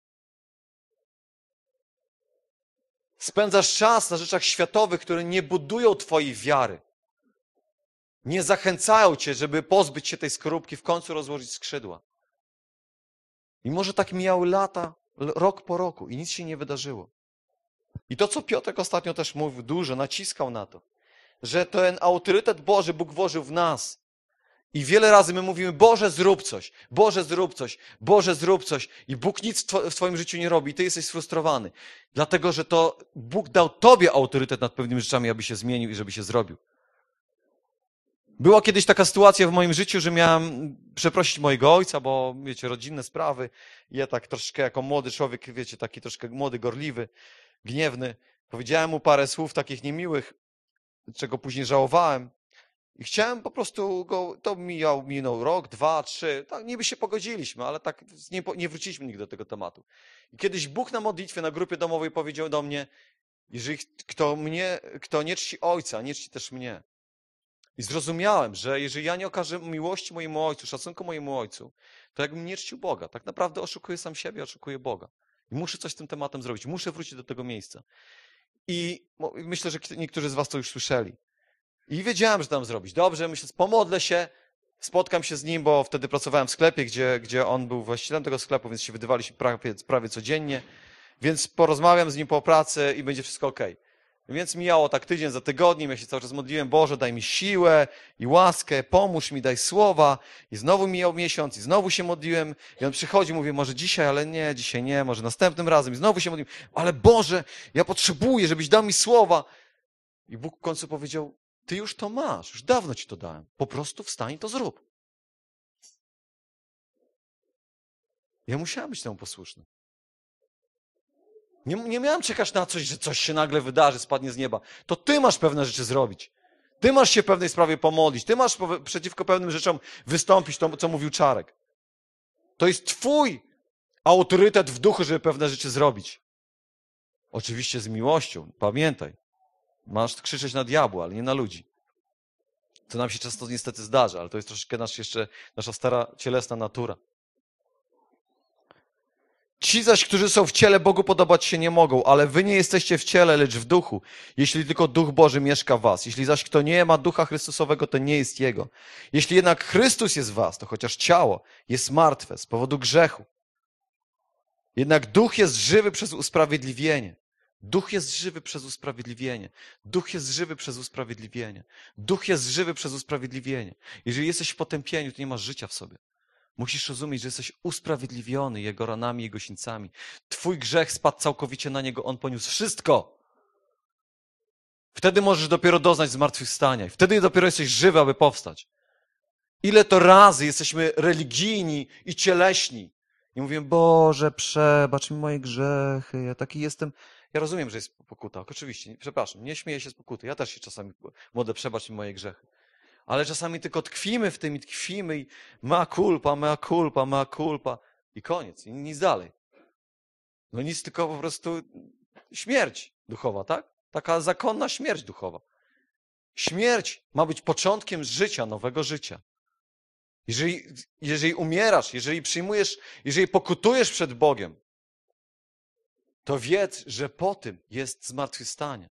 [SPEAKER 3] Spędzasz czas na rzeczach światowych, które nie budują twojej wiary. Nie zachęcają cię, żeby pozbyć się tej skorupki, w końcu rozłożyć skrzydła. I może tak mijały lata, rok po roku i nic się nie wydarzyło. I to, co Piotrek ostatnio też mówił, dużo naciskał na to, że ten autorytet Boży Bóg włożył w nas. I wiele razy my mówimy, Boże, zrób coś, Boże, zrób coś, Boże, zrób coś. I Bóg nic w twoim życiu nie robi i ty jesteś sfrustrowany. Dlatego, że to Bóg dał tobie autorytet nad pewnymi rzeczami, aby się zmienił i żeby się zrobił. Była kiedyś taka sytuacja w moim życiu, że miałem przeprosić mojego ojca, bo wiecie, rodzinne sprawy. I ja tak troszkę jako młody człowiek, wiecie, taki troszkę młody, gorliwy, gniewny, powiedziałem mu parę słów takich niemiłych, czego później żałowałem. I chciałem po prostu go, to mijał, minął rok, dwa, trzy, tak niby się pogodziliśmy, ale tak nie, nie wróciliśmy nigdy do tego tematu. I kiedyś Bóg na modlitwie, na grupie domowej powiedział do mnie, jeżeli kto mnie, kto nie czci Ojca, nie czci też mnie. I zrozumiałem, że jeżeli ja nie okażę miłości mojemu Ojcu, szacunku mojemu Ojcu, to jakbym nie czcił Boga. Tak naprawdę oszukuję sam siebie, oszukuję Boga. I muszę coś z tym tematem zrobić. Muszę wrócić do tego miejsca. I myślę, że niektórzy z was to już słyszeli. I wiedziałem, że tam zrobić. Dobrze, myślę, pomodlę się, spotkam się z nim, bo wtedy pracowałem w sklepie, gdzie, gdzie on był właścicielem tego sklepu, więc się widywaliśmy prawie, prawie codziennie. Więc porozmawiam z nim po pracy i będzie wszystko okej. Więc mijało tak tydzień za tygodniem, ja się cały czas modliłem, Boże, daj mi siłę i łaskę, pomóż mi, daj słowa. I znowu mijał miesiąc i znowu się modliłem. I on przychodzi, mówię, może dzisiaj, ale nie, dzisiaj nie, może następnym razem. I znowu się modliłem, ale Boże, ja potrzebuję, żebyś dał mi słowa. I Bóg w końcu powiedział, ty już to masz, już dawno ci to dałem. Po prostu wstań i to zrób. Ja musiałem być temu posłuszny. Nie, nie miałem czekać na coś, że coś się nagle wydarzy, spadnie z nieba. To ty masz pewne rzeczy zrobić. Ty masz się pewnej sprawie pomodlić. Ty masz przeciwko pewnym rzeczom wystąpić, to co mówił Czarek. To jest twój autorytet w duchu, żeby pewne rzeczy zrobić. Oczywiście z miłością. Pamiętaj. Masz krzyczeć na diabła, ale nie na ludzi. To nam się często niestety zdarza, ale to jest troszeczkę nasz jeszcze, nasza stara cielesna natura. Ci zaś, którzy są w ciele, Bogu podobać się nie mogą, ale wy nie jesteście w ciele, lecz w duchu, jeśli tylko Duch Boży mieszka w was. Jeśli zaś kto nie ma Ducha Chrystusowego, to nie jest Jego. Jeśli jednak Chrystus jest w was, to chociaż ciało jest martwe z powodu grzechu, jednak Duch jest żywy przez usprawiedliwienie. Duch jest żywy przez usprawiedliwienie. Duch jest żywy przez usprawiedliwienie. Duch jest żywy przez usprawiedliwienie. Jeżeli jesteś w potępieniu, to nie masz życia w sobie. Musisz rozumieć, że jesteś usprawiedliwiony Jego ranami, Jego sińcami. Twój grzech spadł całkowicie na Niego, On poniósł wszystko. Wtedy możesz dopiero doznać zmartwychwstania. I wtedy dopiero jesteś żywy, aby powstać. Ile to razy jesteśmy religijni i cieleśni. I mówię, Boże, przebacz mi moje grzechy, ja taki jestem. Ja rozumiem, że jest pokuta, oczywiście, przepraszam, nie śmieję się z pokuty. Ja też się czasami modlę, przebacz mi moje grzechy. Ale czasami tylko tkwimy w tym i tkwimy i mea culpa, mea culpa, mea culpa i koniec, i nic dalej. No nic, tylko po prostu śmierć duchowa, tak? Taka zakonna śmierć duchowa. Śmierć ma być początkiem życia, nowego życia. Jeżeli, jeżeli umierasz, jeżeli przyjmujesz, jeżeli pokutujesz przed Bogiem, to wiedz, że po tym jest zmartwychwstanie.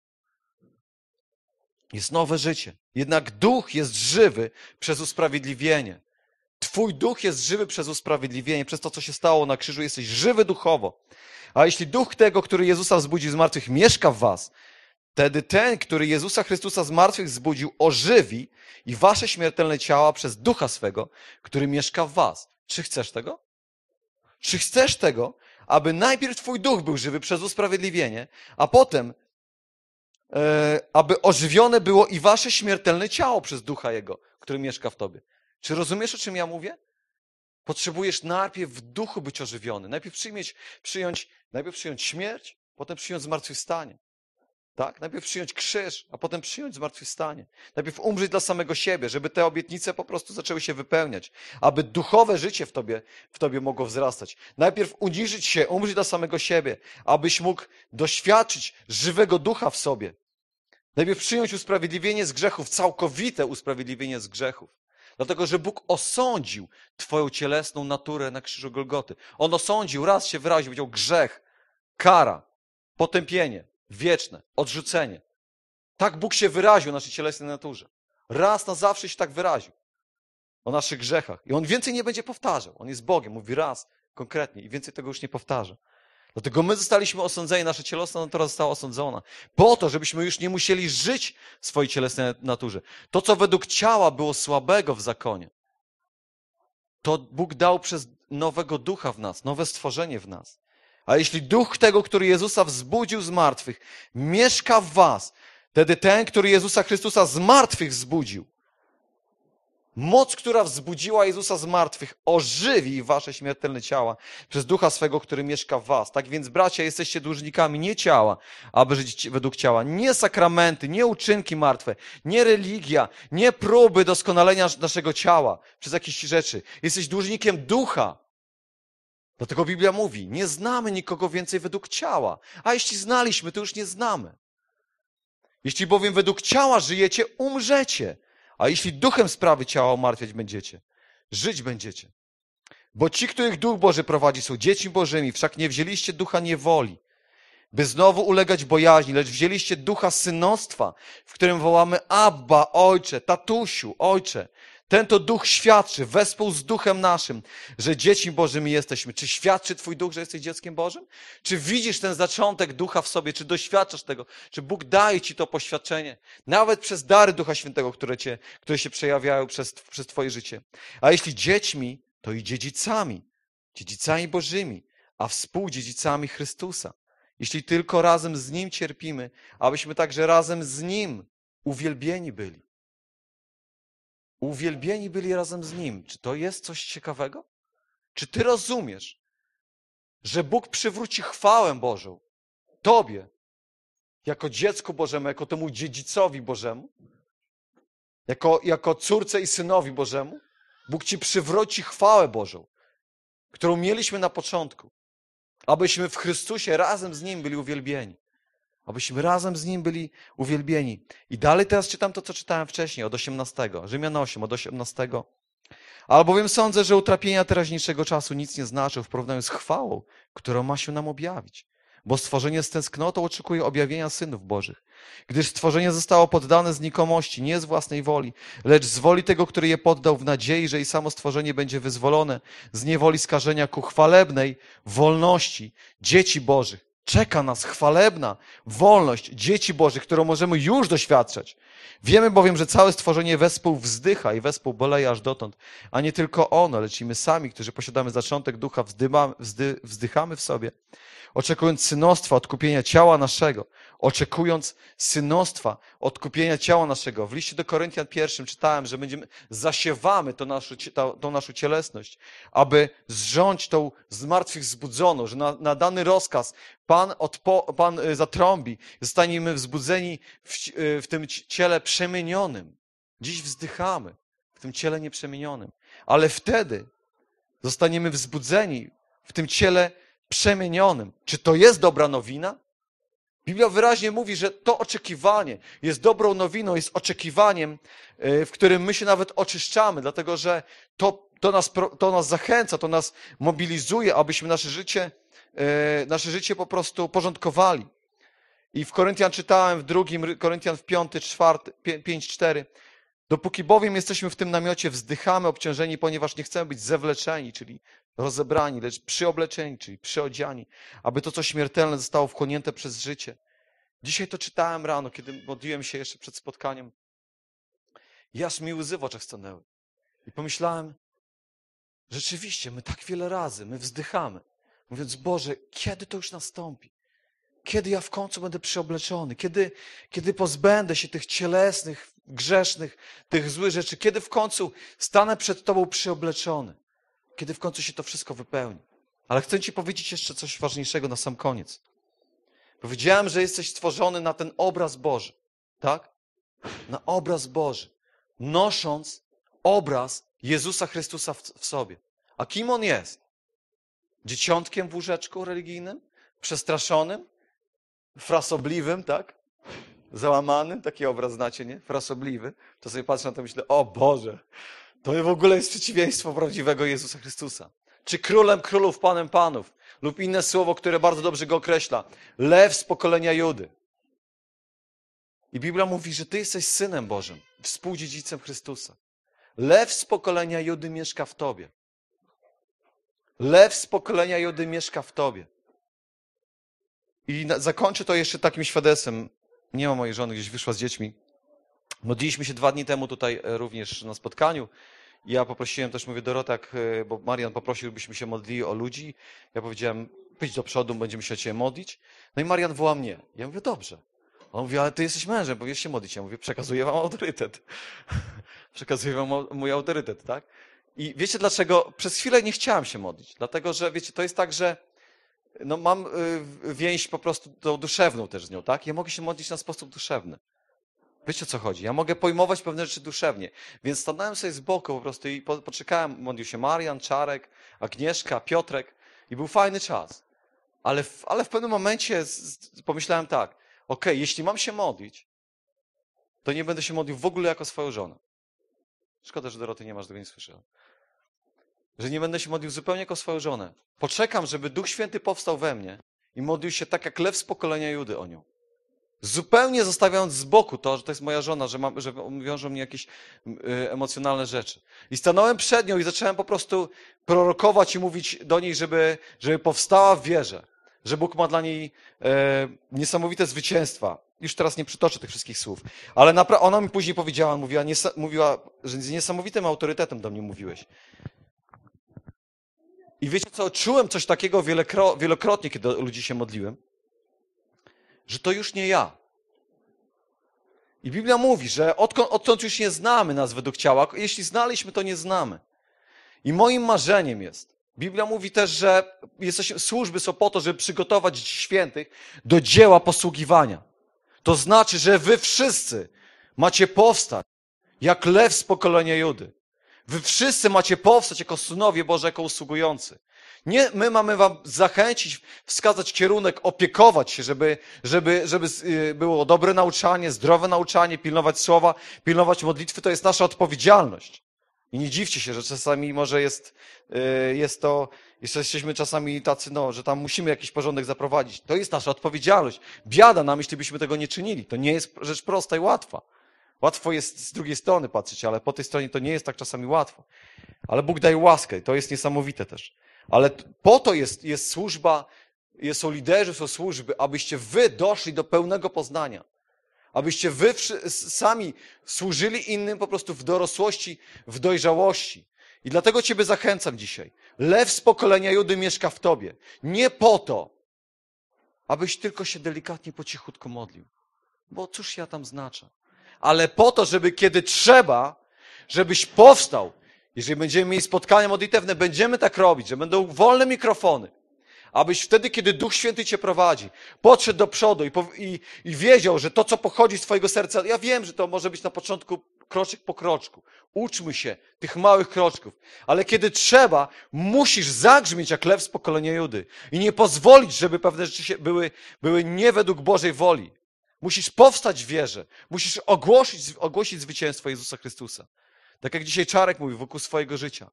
[SPEAKER 3] Jest nowe życie. Jednak duch jest żywy przez usprawiedliwienie. Twój duch jest żywy przez usprawiedliwienie, przez to, co się stało na krzyżu. Jesteś żywy duchowo. A jeśli duch tego, który Jezusa wzbudził z martwych, mieszka w was, wtedy ten, który Jezusa Chrystusa z martwych wzbudził, ożywi i wasze śmiertelne ciała przez ducha swego, który mieszka w was. Czy chcesz tego? Czy chcesz tego, aby najpierw twój duch był żywy przez usprawiedliwienie, a potem e, aby ożywione było i wasze śmiertelne ciało przez ducha Jego, który mieszka w tobie. Czy rozumiesz, o czym ja mówię? Potrzebujesz najpierw w duchu być ożywiony. Najpierw przyjąć, przyjąć, najpierw przyjąć śmierć, potem przyjąć zmartwychwstanie. Tak? Najpierw przyjąć krzyż, a potem przyjąć zmartwychwstanie. Najpierw umrzeć dla samego siebie, żeby te obietnice po prostu zaczęły się wypełniać. Aby duchowe życie w tobie, w tobie mogło wzrastać. Najpierw uniżyć się, umrzeć dla samego siebie, abyś mógł doświadczyć żywego ducha w sobie. Najpierw przyjąć usprawiedliwienie z grzechów, całkowite usprawiedliwienie z grzechów. Dlatego, że Bóg osądził twoją cielesną naturę na krzyżu Golgoty. On osądził, raz się wyraził, powiedział grzech, kara, potępienie, wieczne, odrzucenie. Tak Bóg się wyraził o naszej cielesnej naturze. Raz na zawsze się tak wyraził o naszych grzechach. I On więcej nie będzie powtarzał. On jest Bogiem, mówi raz konkretnie i więcej tego już nie powtarza. Dlatego my zostaliśmy osądzeni, nasza cielesna natura została osądzona. Po to, żebyśmy już nie musieli żyć w swojej cielesnej naturze. To, co według ciała było słabego w zakonie, to Bóg dał przez nowego ducha w nas, nowe stworzenie w nas. A jeśli duch tego, który Jezusa wzbudził z martwych, mieszka w was, wtedy ten, który Jezusa Chrystusa z martwych wzbudził, Moc, która wzbudziła Jezusa z martwych, ożywi wasze śmiertelne ciała przez Ducha swego, który mieszka w was. Tak więc, bracia, jesteście dłużnikami nie ciała, aby żyć według ciała. Nie sakramenty, nie uczynki martwe, nie religia, nie próby doskonalenia naszego ciała przez jakieś rzeczy. Jesteś dłużnikiem Ducha. Dlatego Biblia mówi, nie znamy nikogo więcej według ciała. A jeśli znaliśmy, to już nie znamy. Jeśli bowiem według ciała żyjecie, umrzecie. A jeśli duchem sprawy ciała umartwiać będziecie, żyć będziecie. Bo ci, których Duch Boży prowadzi, są dziećmi Bożymi, wszak nie wzięliście ducha niewoli, by znowu ulegać bojaźni, lecz wzięliście ducha synostwa, w którym wołamy Abba, Ojcze, tatusiu, Ojcze. Ten to duch świadczy, wespół z duchem naszym, że dziećmi Bożymi jesteśmy. Czy świadczy twój duch, że jesteś dzieckiem Bożym? Czy widzisz ten zaczątek ducha w sobie? Czy doświadczasz tego? Czy Bóg daje ci to poświadczenie? Nawet przez dary Ducha Świętego, które, cię, które się przejawiają przez, przez twoje życie. A jeśli dziećmi, to i dziedzicami. Dziedzicami Bożymi, a współdziedzicami Chrystusa. Jeśli tylko razem z Nim cierpimy, abyśmy także razem z Nim uwielbieni byli. Uwielbieni byli razem z Nim. Czy to jest coś ciekawego? Czy ty rozumiesz, że Bóg przywróci chwałę Bożą tobie, jako dziecku Bożemu, jako temu dziedzicowi Bożemu, jako, jako córce i synowi Bożemu? Bóg ci przywróci chwałę Bożą, którą mieliśmy na początku, abyśmy w Chrystusie razem z Nim byli uwielbieni. Abyśmy razem z Nim byli uwielbieni. I dalej teraz czytam to, co czytałem wcześniej, od osiemnastego. Rzymian osiem, od osiemnastego. Albowiem sądzę, że utrapienia teraźniejszego czasu nic nie znaczą w porównaniu z chwałą, którą ma się nam objawić. Bo stworzenie z tęsknotą oczekuje objawienia synów Bożych. Gdyż stworzenie zostało poddane znikomości, nie z własnej woli, lecz z woli tego, który je poddał, w nadziei, że i samo stworzenie będzie wyzwolone z niewoli skażenia ku chwalebnej wolności dzieci Bożych. Czeka nas chwalebna wolność dzieci Bożych, którą możemy już doświadczać. Wiemy bowiem, że całe stworzenie wespół wzdycha i wespół boleje aż dotąd, a nie tylko ono, lecz i my sami, którzy posiadamy zaczątek ducha, wzdymamy, wzdy, wzdychamy w sobie, oczekując synostwa, odkupienia ciała naszego, oczekując synostwa, odkupienia ciała naszego. W liście do Koryntian pierwszym czytałem, że będziemy, zasiewamy tą naszą, tą naszą cielesność, aby zrządź tą zmartwychwzbudzoną, że na, na dany rozkaz Pan, odpo, Pan zatrąbi, zostaniemy wzbudzeni w, w tym ciele przemienionym. Dziś wzdychamy w tym ciele nieprzemienionym, ale wtedy zostaniemy wzbudzeni w tym ciele przemienionym. Czy to jest dobra nowina? Biblia wyraźnie mówi, że to oczekiwanie jest dobrą nowiną, jest oczekiwaniem, w którym my się nawet oczyszczamy, dlatego że to, to, nas, to nas zachęca, to nas mobilizuje, abyśmy nasze życie, nasze życie po prostu porządkowali. I w Koryntian czytałem, w drugim, Koryntian w piąty, czwarty, pięć, cztery. Dopóki bowiem jesteśmy w tym namiocie, wzdychamy obciążeni, ponieważ nie chcemy być zewleczeni, czyli rozebrani, lecz przyobleczeni, czyli przyodziani, aby to, co śmiertelne, zostało wchłonięte przez życie. Dzisiaj to czytałem rano, kiedy modliłem się jeszcze przed spotkaniem. I aż mi łzy w oczach stanęły. I pomyślałem, rzeczywiście, my tak wiele razy, my wzdychamy, mówiąc, Boże, kiedy to już nastąpi? Kiedy ja w końcu będę przyobleczony? Kiedy, kiedy pozbędę się tych cielesnych, grzesznych, tych złych rzeczy? Kiedy w końcu stanę przed Tobą przyobleczony? Kiedy w końcu się to wszystko wypełni? Ale chcę Ci powiedzieć jeszcze coś ważniejszego na sam koniec. Powiedziałem, że jesteś stworzony na ten obraz Boży. Tak? Na obraz Boży. Nosząc obraz Jezusa Chrystusa w, w sobie. A kim On jest? Dzieciątkiem w łóżeczku religijnym? Przestraszonym? Frasobliwym, tak? Załamanym, taki obraz znacie, nie? Frasobliwy. To sobie patrzę na to i myślę, o Boże, to w ogóle jest przeciwieństwo prawdziwego Jezusa Chrystusa. Czy królem królów, panem panów, lub inne słowo, które bardzo dobrze go określa. Lew z pokolenia Judy. I Biblia mówi, że ty jesteś Synem Bożym, współdziedzicem Chrystusa. Lew z pokolenia Judy mieszka w tobie. Lew z pokolenia Judy mieszka w tobie. I na, zakończę to jeszcze takim świadectwem. Nie ma mojej żony, gdzieś wyszła z dziećmi. Modliliśmy się dwa dni temu tutaj również na spotkaniu. Ja poprosiłem też, mówię, Dorotak, bo Marian poprosił, byśmy się modlili o ludzi. Ja powiedziałem, wyjdź do przodu, będziemy się o ciebie modlić. No i Marian woła mnie. Ja mówię, dobrze. On mówi, ale ty jesteś mężem, powinieneś się modlić. Ja mówię, przekazuję wam autorytet. Przekazuję wam mój autorytet, tak? I wiecie dlaczego? Przez chwilę nie chciałem się modlić. Dlatego, że wiecie, to jest tak, że no mam więź po prostu tą duszewną też z nią, tak? Ja mogę się modlić na sposób duszewny. Wiecie, o co chodzi? Ja mogę pojmować pewne rzeczy duszewnie. Więc stanąłem sobie z boku po prostu i poczekałem. Modlił się Marian, Czarek, Agnieszka, Piotrek i był fajny czas. Ale w, ale w pewnym momencie z, z, pomyślałem tak, okej, okay, jeśli mam się modlić, to nie będę się modlił w ogóle jako swoją żonę. Szkoda, że Doroty nie masz, tego nie słyszałem. Że nie będę się modlił zupełnie jako swoją żonę. Poczekam, żeby Duch Święty powstał we mnie i modlił się tak jak lew z pokolenia Judy o nią. Zupełnie zostawiając z boku to, że to jest moja żona, że, mam, że wiążą mnie jakieś y, emocjonalne rzeczy. I stanąłem przed nią i zacząłem po prostu prorokować i mówić do niej, żeby, żeby powstała w wierze. Że Bóg ma dla niej e, niesamowite zwycięstwa. Już teraz nie przytoczę tych wszystkich słów. Ale napra- ona mi później powiedziała, mówiła, niesa- mówiła, że z niesamowitym autorytetem do mnie mówiłeś. I wiecie co, czułem coś takiego wielokro- wielokrotnie, kiedy do ludzi się modliłem, że to już nie ja. I Biblia mówi, że odkąd, odtąd już nie znamy nas według ciała. Jeśli znaliśmy, to nie znamy. I moim marzeniem jest, Biblia mówi też, że jesteśmy, służby są po to, żeby przygotować świętych do dzieła posługiwania. To znaczy, że wy wszyscy macie powstać jak lew z pokolenia Judy. Wy wszyscy macie powstać jako synowie Boże, jako usługujący. Nie, my mamy wam zachęcić, wskazać kierunek, opiekować się, żeby, żeby, żeby było dobre nauczanie, zdrowe nauczanie, pilnować słowa, pilnować modlitwy. To jest nasza odpowiedzialność. I nie dziwcie się, że czasami może jest, jest to, jeszcze jesteśmy czasami tacy, no, że tam musimy jakiś porządek zaprowadzić. To jest nasza odpowiedzialność. Biada nam, jeśli byśmy tego nie czynili. To nie jest rzecz prosta i łatwa. Łatwo jest z drugiej strony patrzeć, ale po tej stronie to nie jest tak czasami łatwo. Ale Bóg daje łaskę i to jest niesamowite też. Ale po to jest, jest służba, jest, są liderzy, są służby, abyście wy doszli do pełnego poznania. Abyście wy sami służyli innym po prostu w dorosłości, w dojrzałości. I dlatego ciebie zachęcam dzisiaj. Lew z pokolenia Judy mieszka w tobie. Nie po to, abyś tylko się delikatnie po cichutku modlił. Bo cóż ja tam znaczę? Ale po to, żeby kiedy trzeba, żebyś powstał. Jeżeli będziemy mieli spotkania modlitewne, będziemy tak robić, że będą wolne mikrofony. Abyś wtedy, kiedy Duch Święty cię prowadzi, podszedł do przodu i, i, i wiedział, że to, co pochodzi z twojego serca, ja wiem, że to może być na początku kroczek po kroczku. Uczmy się tych małych kroczków. Ale kiedy trzeba, musisz zagrzmieć jak lew z pokolenia Judy i nie pozwolić, żeby pewne rzeczy się były, były nie według Bożej woli. Musisz powstać w wierze. Musisz ogłosić, ogłosić zwycięstwo Jezusa Chrystusa. Tak jak dzisiaj Czarek mówi, wokół swojego życia.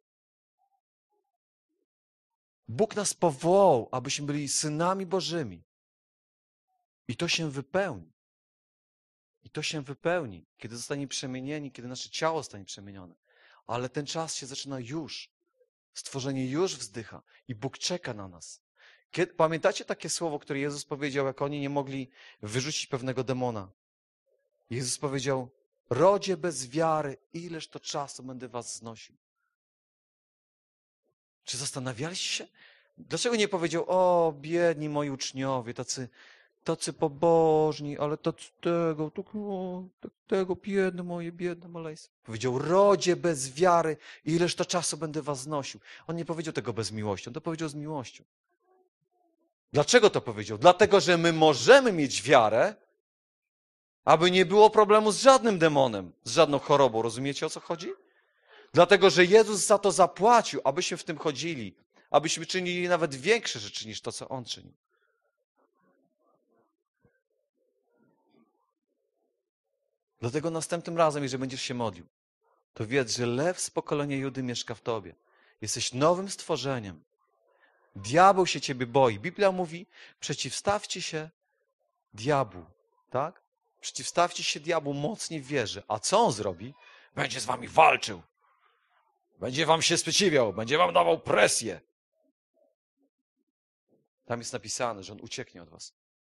[SPEAKER 3] Bóg nas powołał, abyśmy byli synami Bożymi. I to się wypełni. I to się wypełni, kiedy zostanie przemienieni, kiedy nasze ciało zostanie przemienione. Ale ten czas się zaczyna już. Stworzenie już wzdycha i Bóg czeka na nas. Kiedy, pamiętacie takie słowo, które Jezus powiedział, jak oni nie mogli wyrzucić pewnego demona? Jezus powiedział, rodzie bez wiary, ileż to czasu będę was znosił. Czy zastanawialiście się? Dlaczego nie powiedział, o biedni moi uczniowie, tacy, tacy pobożni, ale tacy tego, tego, tego, biedne moje, biedne maleństwo. Powiedział, rodzie bez wiary, ileż to czasu będę was znosił. On nie powiedział tego bez miłości, on to powiedział z miłością. Dlaczego to powiedział? Dlatego, że my możemy mieć wiarę, aby nie było problemu z żadnym demonem, z żadną chorobą. Rozumiecie, o co chodzi? Dlatego, że Jezus za to zapłacił, abyśmy w tym chodzili, abyśmy czynili nawet większe rzeczy niż to, co On czynił. Dlatego następnym razem, jeżeli będziesz się modlił, to wiedz, że lew z pokolenia Judy mieszka w tobie. Jesteś nowym stworzeniem. Diabeł się ciebie boi. Biblia mówi, przeciwstawcie się diabłu, tak? Przeciwstawcie się diabłu mocniej w wierze. A co on zrobi? Będzie z wami walczył. Będzie wam się sprzeciwiał. Będzie wam dawał presję. Tam jest napisane, że on ucieknie od was.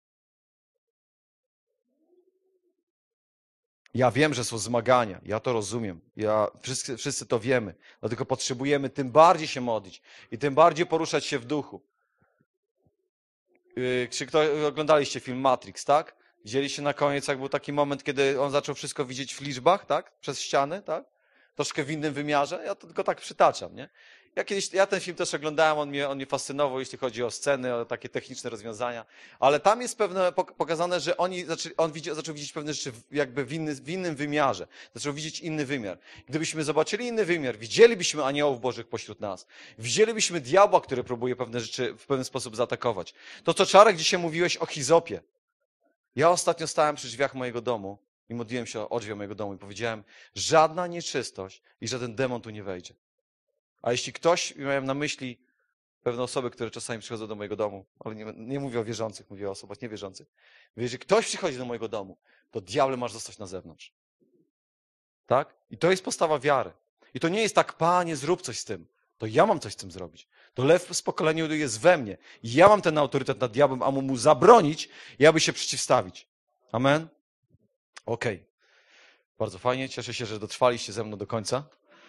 [SPEAKER 3] Ja wiem, że są zmagania. Ja to rozumiem. Ja, wszyscy, wszyscy to wiemy. Dlatego potrzebujemy tym bardziej się modlić i tym bardziej poruszać się w duchu. Czy ktoś, oglądaliście film Matrix, tak? Widzieliście na koniec, jak był taki moment, kiedy on zaczął wszystko widzieć w liczbach, tak? Przez ściany, tak? Troszkę w innym wymiarze. Ja to tylko tak przytaczam, nie? Ja kiedyś, ja ten film też oglądałem, on mnie, on mnie fascynował, jeśli chodzi o sceny, o takie techniczne rozwiązania, ale tam jest pewne pokazane, że oni zaczęli, on widzi, zaczął widzieć pewne rzeczy jakby w, inny, w innym wymiarze. Zaczął widzieć inny wymiar. Gdybyśmy zobaczyli inny wymiar, widzielibyśmy aniołów bożych pośród nas. Widzielibyśmy diabła, który próbuje pewne rzeczy w pewien sposób zaatakować. To, co Czarek dzisiaj mówiłeś o Hizopie. Ja ostatnio stałem przy drzwiach mojego domu i modliłem się o drzwi mojego domu i powiedziałem, żadna nieczystość i żaden demon tu nie wejdzie. A jeśli ktoś, miałem na myśli pewne osoby, które czasami przychodzą do mojego domu, ale nie, nie mówię o wierzących, mówię o osobach niewierzących. Mówię, jeżeli ktoś przychodzi do mojego domu, to diable masz zostać na zewnątrz. Tak? I to jest postawa wiary. I to nie jest tak, Panie, zrób coś z tym. To ja mam coś z tym zrobić. To lew z pokolenia jest we mnie. I ja mam ten autorytet nad diabłem, a mu mu zabronić i aby się przeciwstawić. Amen? Okej. Okay. Bardzo fajnie. Cieszę się, że dotrwaliście ze mną do końca.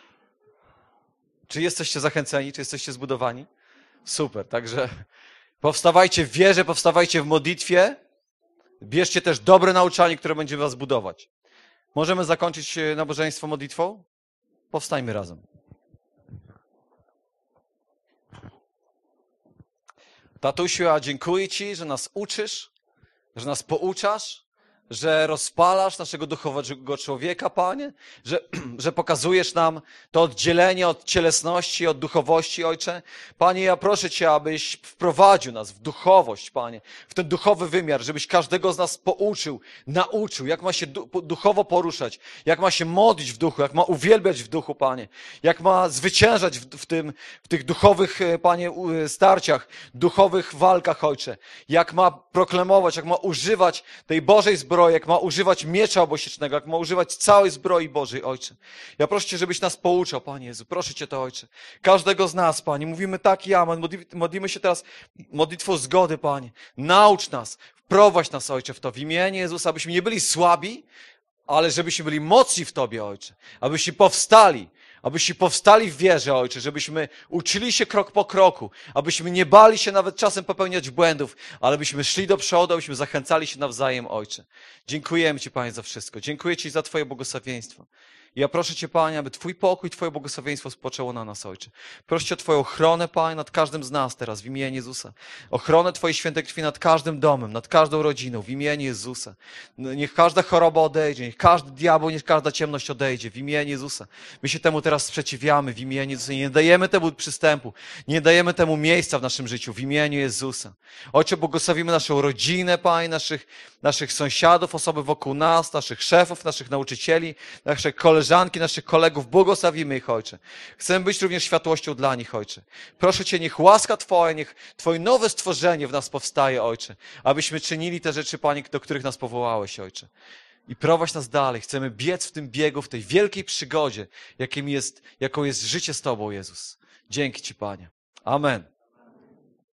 [SPEAKER 3] Czy jesteście zachęceni? Czy jesteście zbudowani? Super. Także powstawajcie w wierze, powstawajcie w modlitwie. Bierzcie też dobre nauczanie, które będzie was budować. Możemy zakończyć nabożeństwo modlitwą? Powstańmy razem. Tatusiu, ja dziękuję Ci, że nas uczysz, że nas pouczasz, że rozpalasz naszego duchowego człowieka, Panie, że, że pokazujesz nam to oddzielenie od cielesności, od duchowości, Ojcze. Panie, ja proszę Cię, abyś wprowadził nas w duchowość, Panie, w ten duchowy wymiar, żebyś każdego z nas pouczył, nauczył, jak ma się duchowo poruszać, jak ma się modlić w duchu, jak ma uwielbiać w duchu, Panie, jak ma zwyciężać w, w, tym, w tych duchowych, Panie, starciach, duchowych walkach, Ojcze, jak ma proklamować, jak ma używać tej Bożej zbroi, jak ma używać miecza obosiecznego, jak ma używać całej zbroi Bożej, Ojcze. Ja proszę Cię, żebyś nas pouczał, Panie Jezu. Proszę Cię to, Ojcze. Każdego z nas, Panie. Mówimy tak i amen. Modlimy się teraz modlitwą zgody, Panie. Naucz nas, wprowadź nas, Ojcze, w to. W imieniu Jezusa, abyśmy nie byli słabi, ale żebyśmy byli mocni w Tobie, Ojcze. Abyśmy powstali. Abyśmy powstali w wierze, Ojcze, żebyśmy uczyli się krok po kroku, abyśmy nie bali się nawet czasem popełniać błędów, ale byśmy szli do przodu, abyśmy zachęcali się nawzajem, Ojcze. Dziękujemy Ci, Panie, za wszystko. Dziękuję Ci za Twoje błogosławieństwo. I ja proszę Cię, Panie, aby Twój pokój, Twoje błogosławieństwo spoczęło na nas, Ojcze. Proszę Cię o Twoją ochronę, Panie, nad każdym z nas teraz, w imieniu Jezusa. Ochronę Twojej świętej krwi nad każdym domem, nad każdą rodziną, w imieniu Jezusa. Niech każda choroba odejdzie, niech każdy diabeł, niech każda ciemność odejdzie, w imieniu Jezusa. My się temu teraz sprzeciwiamy, w imieniu Jezusa. Nie dajemy temu przystępu, nie dajemy temu miejsca w naszym życiu, w imieniu Jezusa. Ojcze, błogosławimy naszą rodzinę, Panie, naszych, naszych sąsiadów, osoby wokół nas, naszych szefów, naszych nauczycieli, naszych koleżanki, naszych kolegów. Błogosławimy ich, Ojcze. Chcemy być również światłością dla nich, Ojcze. Proszę Cię, niech łaska Twoja, niech Twoje nowe stworzenie w nas powstaje, Ojcze. Abyśmy czynili te rzeczy, Panie, do których nas powołałeś, Ojcze. I prowadź nas dalej. Chcemy biec w tym biegu, w tej wielkiej przygodzie, jakim jest, jaką jest życie z Tobą, Jezus. Dzięki Ci, Panie. Amen.